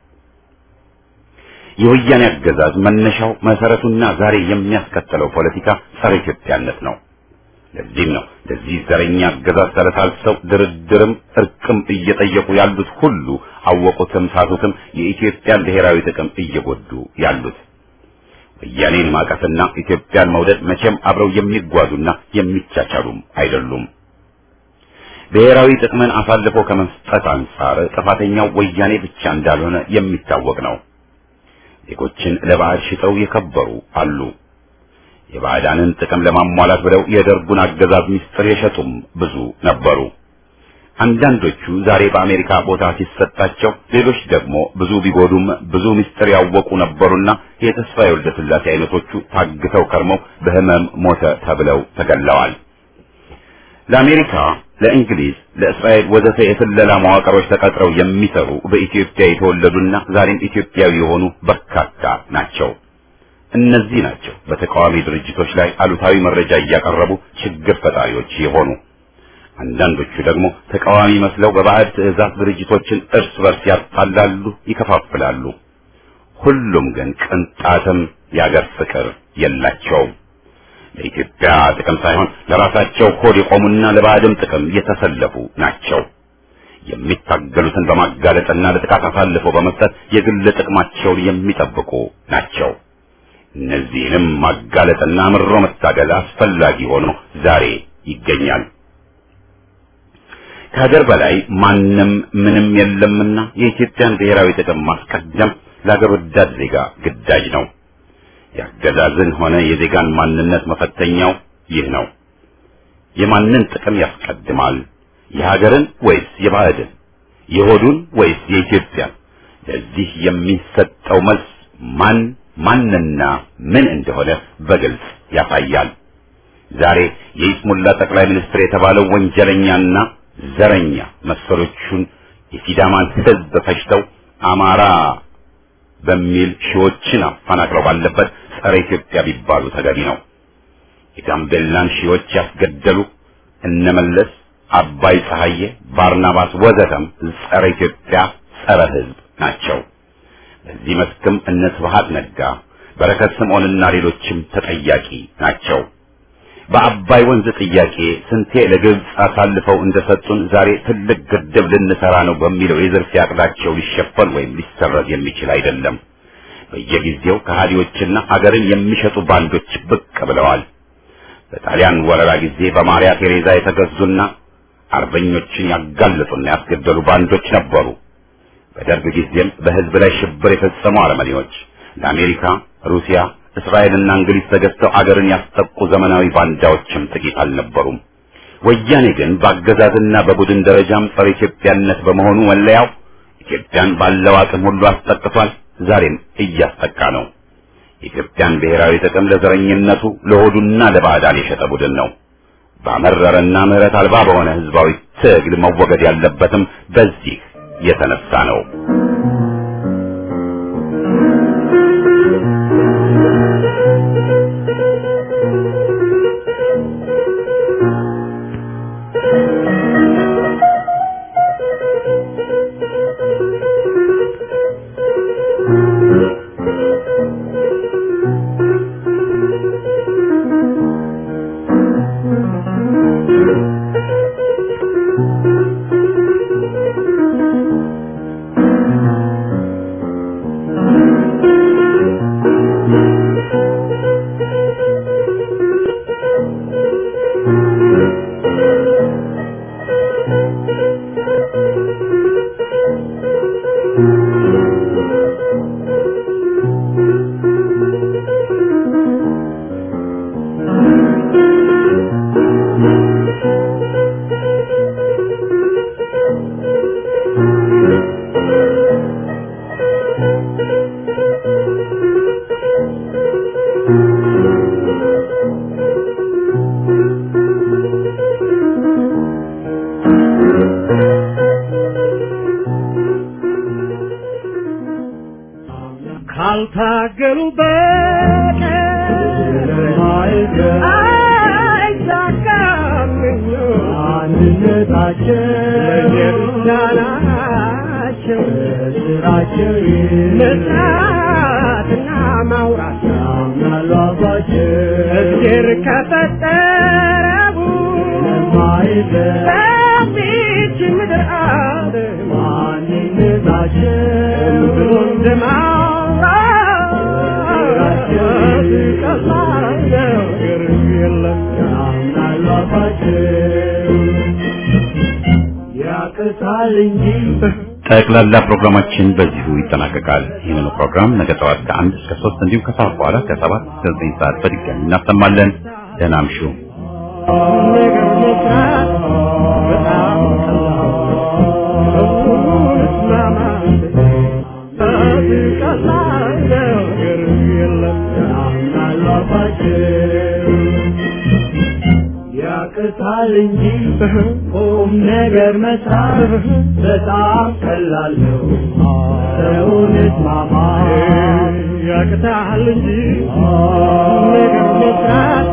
የወያኔ አገዛዝ መነሻው መሰረቱና ዛሬ የሚያስከተለው ፖለቲካ ጸረ ኢትዮጵያነት ነው። ለዚህም ነው ለዚህ ዘረኛ አገዛዝ ተለሳልሰው ድርድርም እርቅም እየጠየቁ ያሉት ሁሉ አወቁትም ሳቱትም የኢትዮጵያን ብሔራዊ ጥቅም እየጎዱ ያሉት። ወያኔን ማቀፍና ኢትዮጵያን መውደድ መቼም አብረው የሚጓዙና የሚቻቻሉም አይደሉም። ብሔራዊ ጥቅምን አሳልፎ ከመስጠት አንጻር ጥፋተኛው ወያኔ ብቻ እንዳልሆነ የሚታወቅ ነው። ዜጎችን ለባዕድ ሽጠው የከበሩ አሉ። የባዕዳንን ጥቅም ለማሟላት ብለው የደርጉን አገዛዝ ምስጢር የሸጡም ብዙ ነበሩ። አንዳንዶቹ ዛሬ በአሜሪካ ቦታ ሲሰጣቸው፣ ሌሎች ደግሞ ብዙ ቢጎዱም ብዙ ምስጢር ያወቁ ነበሩና የተስፋዬ ወልደ ስላሴ አይነቶቹ ታግተው ከርመው በህመም ሞተ ተብለው ተገለዋል። ለአሜሪካ፣ ለእንግሊዝ፣ ለእስራኤል ወዘተ የስለላ መዋቅሮች ተቀጥረው የሚሰሩ በኢትዮጵያ የተወለዱና ዛሬም ኢትዮጵያዊ የሆኑ በርካታ ናቸው። እነዚህ ናቸው በተቃዋሚ ድርጅቶች ላይ አሉታዊ መረጃ እያቀረቡ ችግር ፈጣሪዎች የሆኑ። አንዳንዶቹ ደግሞ ተቃዋሚ መስለው በባዕድ ትዕዛዝ ድርጅቶችን እርስ በርስ ያጣላሉ፣ ይከፋፍላሉ። ሁሉም ግን ቅንጣትም የአገር ፍቅር የላቸውም። ለኢትዮጵያ ጥቅም ሳይሆን ለራሳቸው ሆድ የቆሙና ለባዕድም ጥቅም የተሰለፉ ናቸው። የሚታገሉትን በማጋለጥና ለጥቃት አሳልፎ በመስጠት የግል ጥቅማቸውን የሚጠብቁ ናቸው። እነዚህንም ማጋለጥና ምሮ መታገል አስፈላጊ ሆኖ ዛሬ ይገኛል። ከሀገር በላይ ማንም ምንም የለምና የኢትዮጵያን ብሔራዊ ጥቅም ማስቀደም ለሀገር ወዳድ ዜጋ ግዳጅ ነው። የአገዛዝን ሆነ የዜጋን ማንነት መፈተኛው ይህ ነው። የማንን ጥቅም ያስቀድማል? የሀገርን ወይስ የባዕድን? የሆዱን ወይስ የኢትዮጵያን? ለዚህ የሚሰጠው መልስ ማን ማንና ምን እንደሆነ በግልጽ ያሳያል። ዛሬ የኢስሙላ ጠቅላይ ሚኒስትር የተባለው ወንጀለኛና ዘረኛ መሰሎቹን የሲዳማን ሕዝብ ፈጅተው አማራ በሚል ሺዎችን አፈናቅለው ባለበት ጸረ ኢትዮጵያ ቢባሉ ተገቢ ነው። የጋምቤላን ሺዎች ያስገደሉ እነመለስ፣ አባይ ፀሐዬ፣ ባርናባስ ወዘተም ጸረ ኢትዮጵያ ጸረ ሕዝብ ናቸው። በዚህ መስክም እነ ስብሐት ነጋ፣ በረከት ስምዖንና ሌሎችም ተጠያቂ ናቸው። በአባይ ወንዝ ጥያቄ ስንቴ ለግብጽ አሳልፈው እንደሰጡን ዛሬ ትልቅ ግድብ ልንሰራ ነው በሚለው የዝርፊያ ዕቅዳቸው ሊሸፈን ወይም ሊሰረዝ የሚችል አይደለም። በየጊዜው ከሃዲዎችና ሀገርን የሚሸጡ ባንዶች ብቅ ብለዋል። በጣሊያን ወረራ ጊዜ በማሪያ ቴሬዛ የተገዙና አርበኞችን ያጋለጡና ያስገደሉ ባንዶች ነበሩ። በደርግ ጊዜም በህዝብ ላይ ሽብር የፈጸሙ አረመኔዎች ለአሜሪካ፣ ሩሲያ፣ እስራኤልና እንግሊዝ ተገዝተው አገርን ያስጠቁ ዘመናዊ ባንዳዎችም ጥቂት አልነበሩም። ወያኔ ግን በአገዛዝና በቡድን ደረጃም ጸረ ኢትዮጵያነት በመሆኑ መለያው ኢትዮጵያን ባለው አቅም ሁሉ አስጠቅቷል። ዛሬም እያስጠቃ ነው። የኢትዮጵያን ብሔራዊ ጥቅም ለዘረኝነቱ ለሆዱና ለባዕዳን የሸጠ ቡድን ነው። ባመረረና ምህረት አልባ በሆነ ህዝባዊ ትግል መወገድ ያለበትም በዚህ የተነሳ ነው። ካልታገሉ በቀር አይሳካም አንድነታቸው ለየብቻ ናቸው ስራቸው መስራትና ማውራት ያምናሉ አባቸው እግዜር ከፈጠረቡ በዚች ምድር አለ ማንነታቸው ብሎ እንደማውራት ቀላል ነገር የለም ያምናሉ አባቸው ያቅታል እንጂ። ጠቅላላ ፕሮግራማችን በዚሁ ይጠናቀቃል። ይህንን ፕሮግራም ነገ ጠዋት ከአንድ እስከ ሶስት እንዲሁም ከሰዓት በኋላ ከሰባት እስከ ዘጠኝ ሰዓት በድጋሚ እናሰማለን። ደህና እምሹ። ያቅታል እንጂ ቁም ነገር መስራት በጣም ቀላል ነው። ሰውን እስማማ ያቅታል እንጂ ቁም ነገር መስራት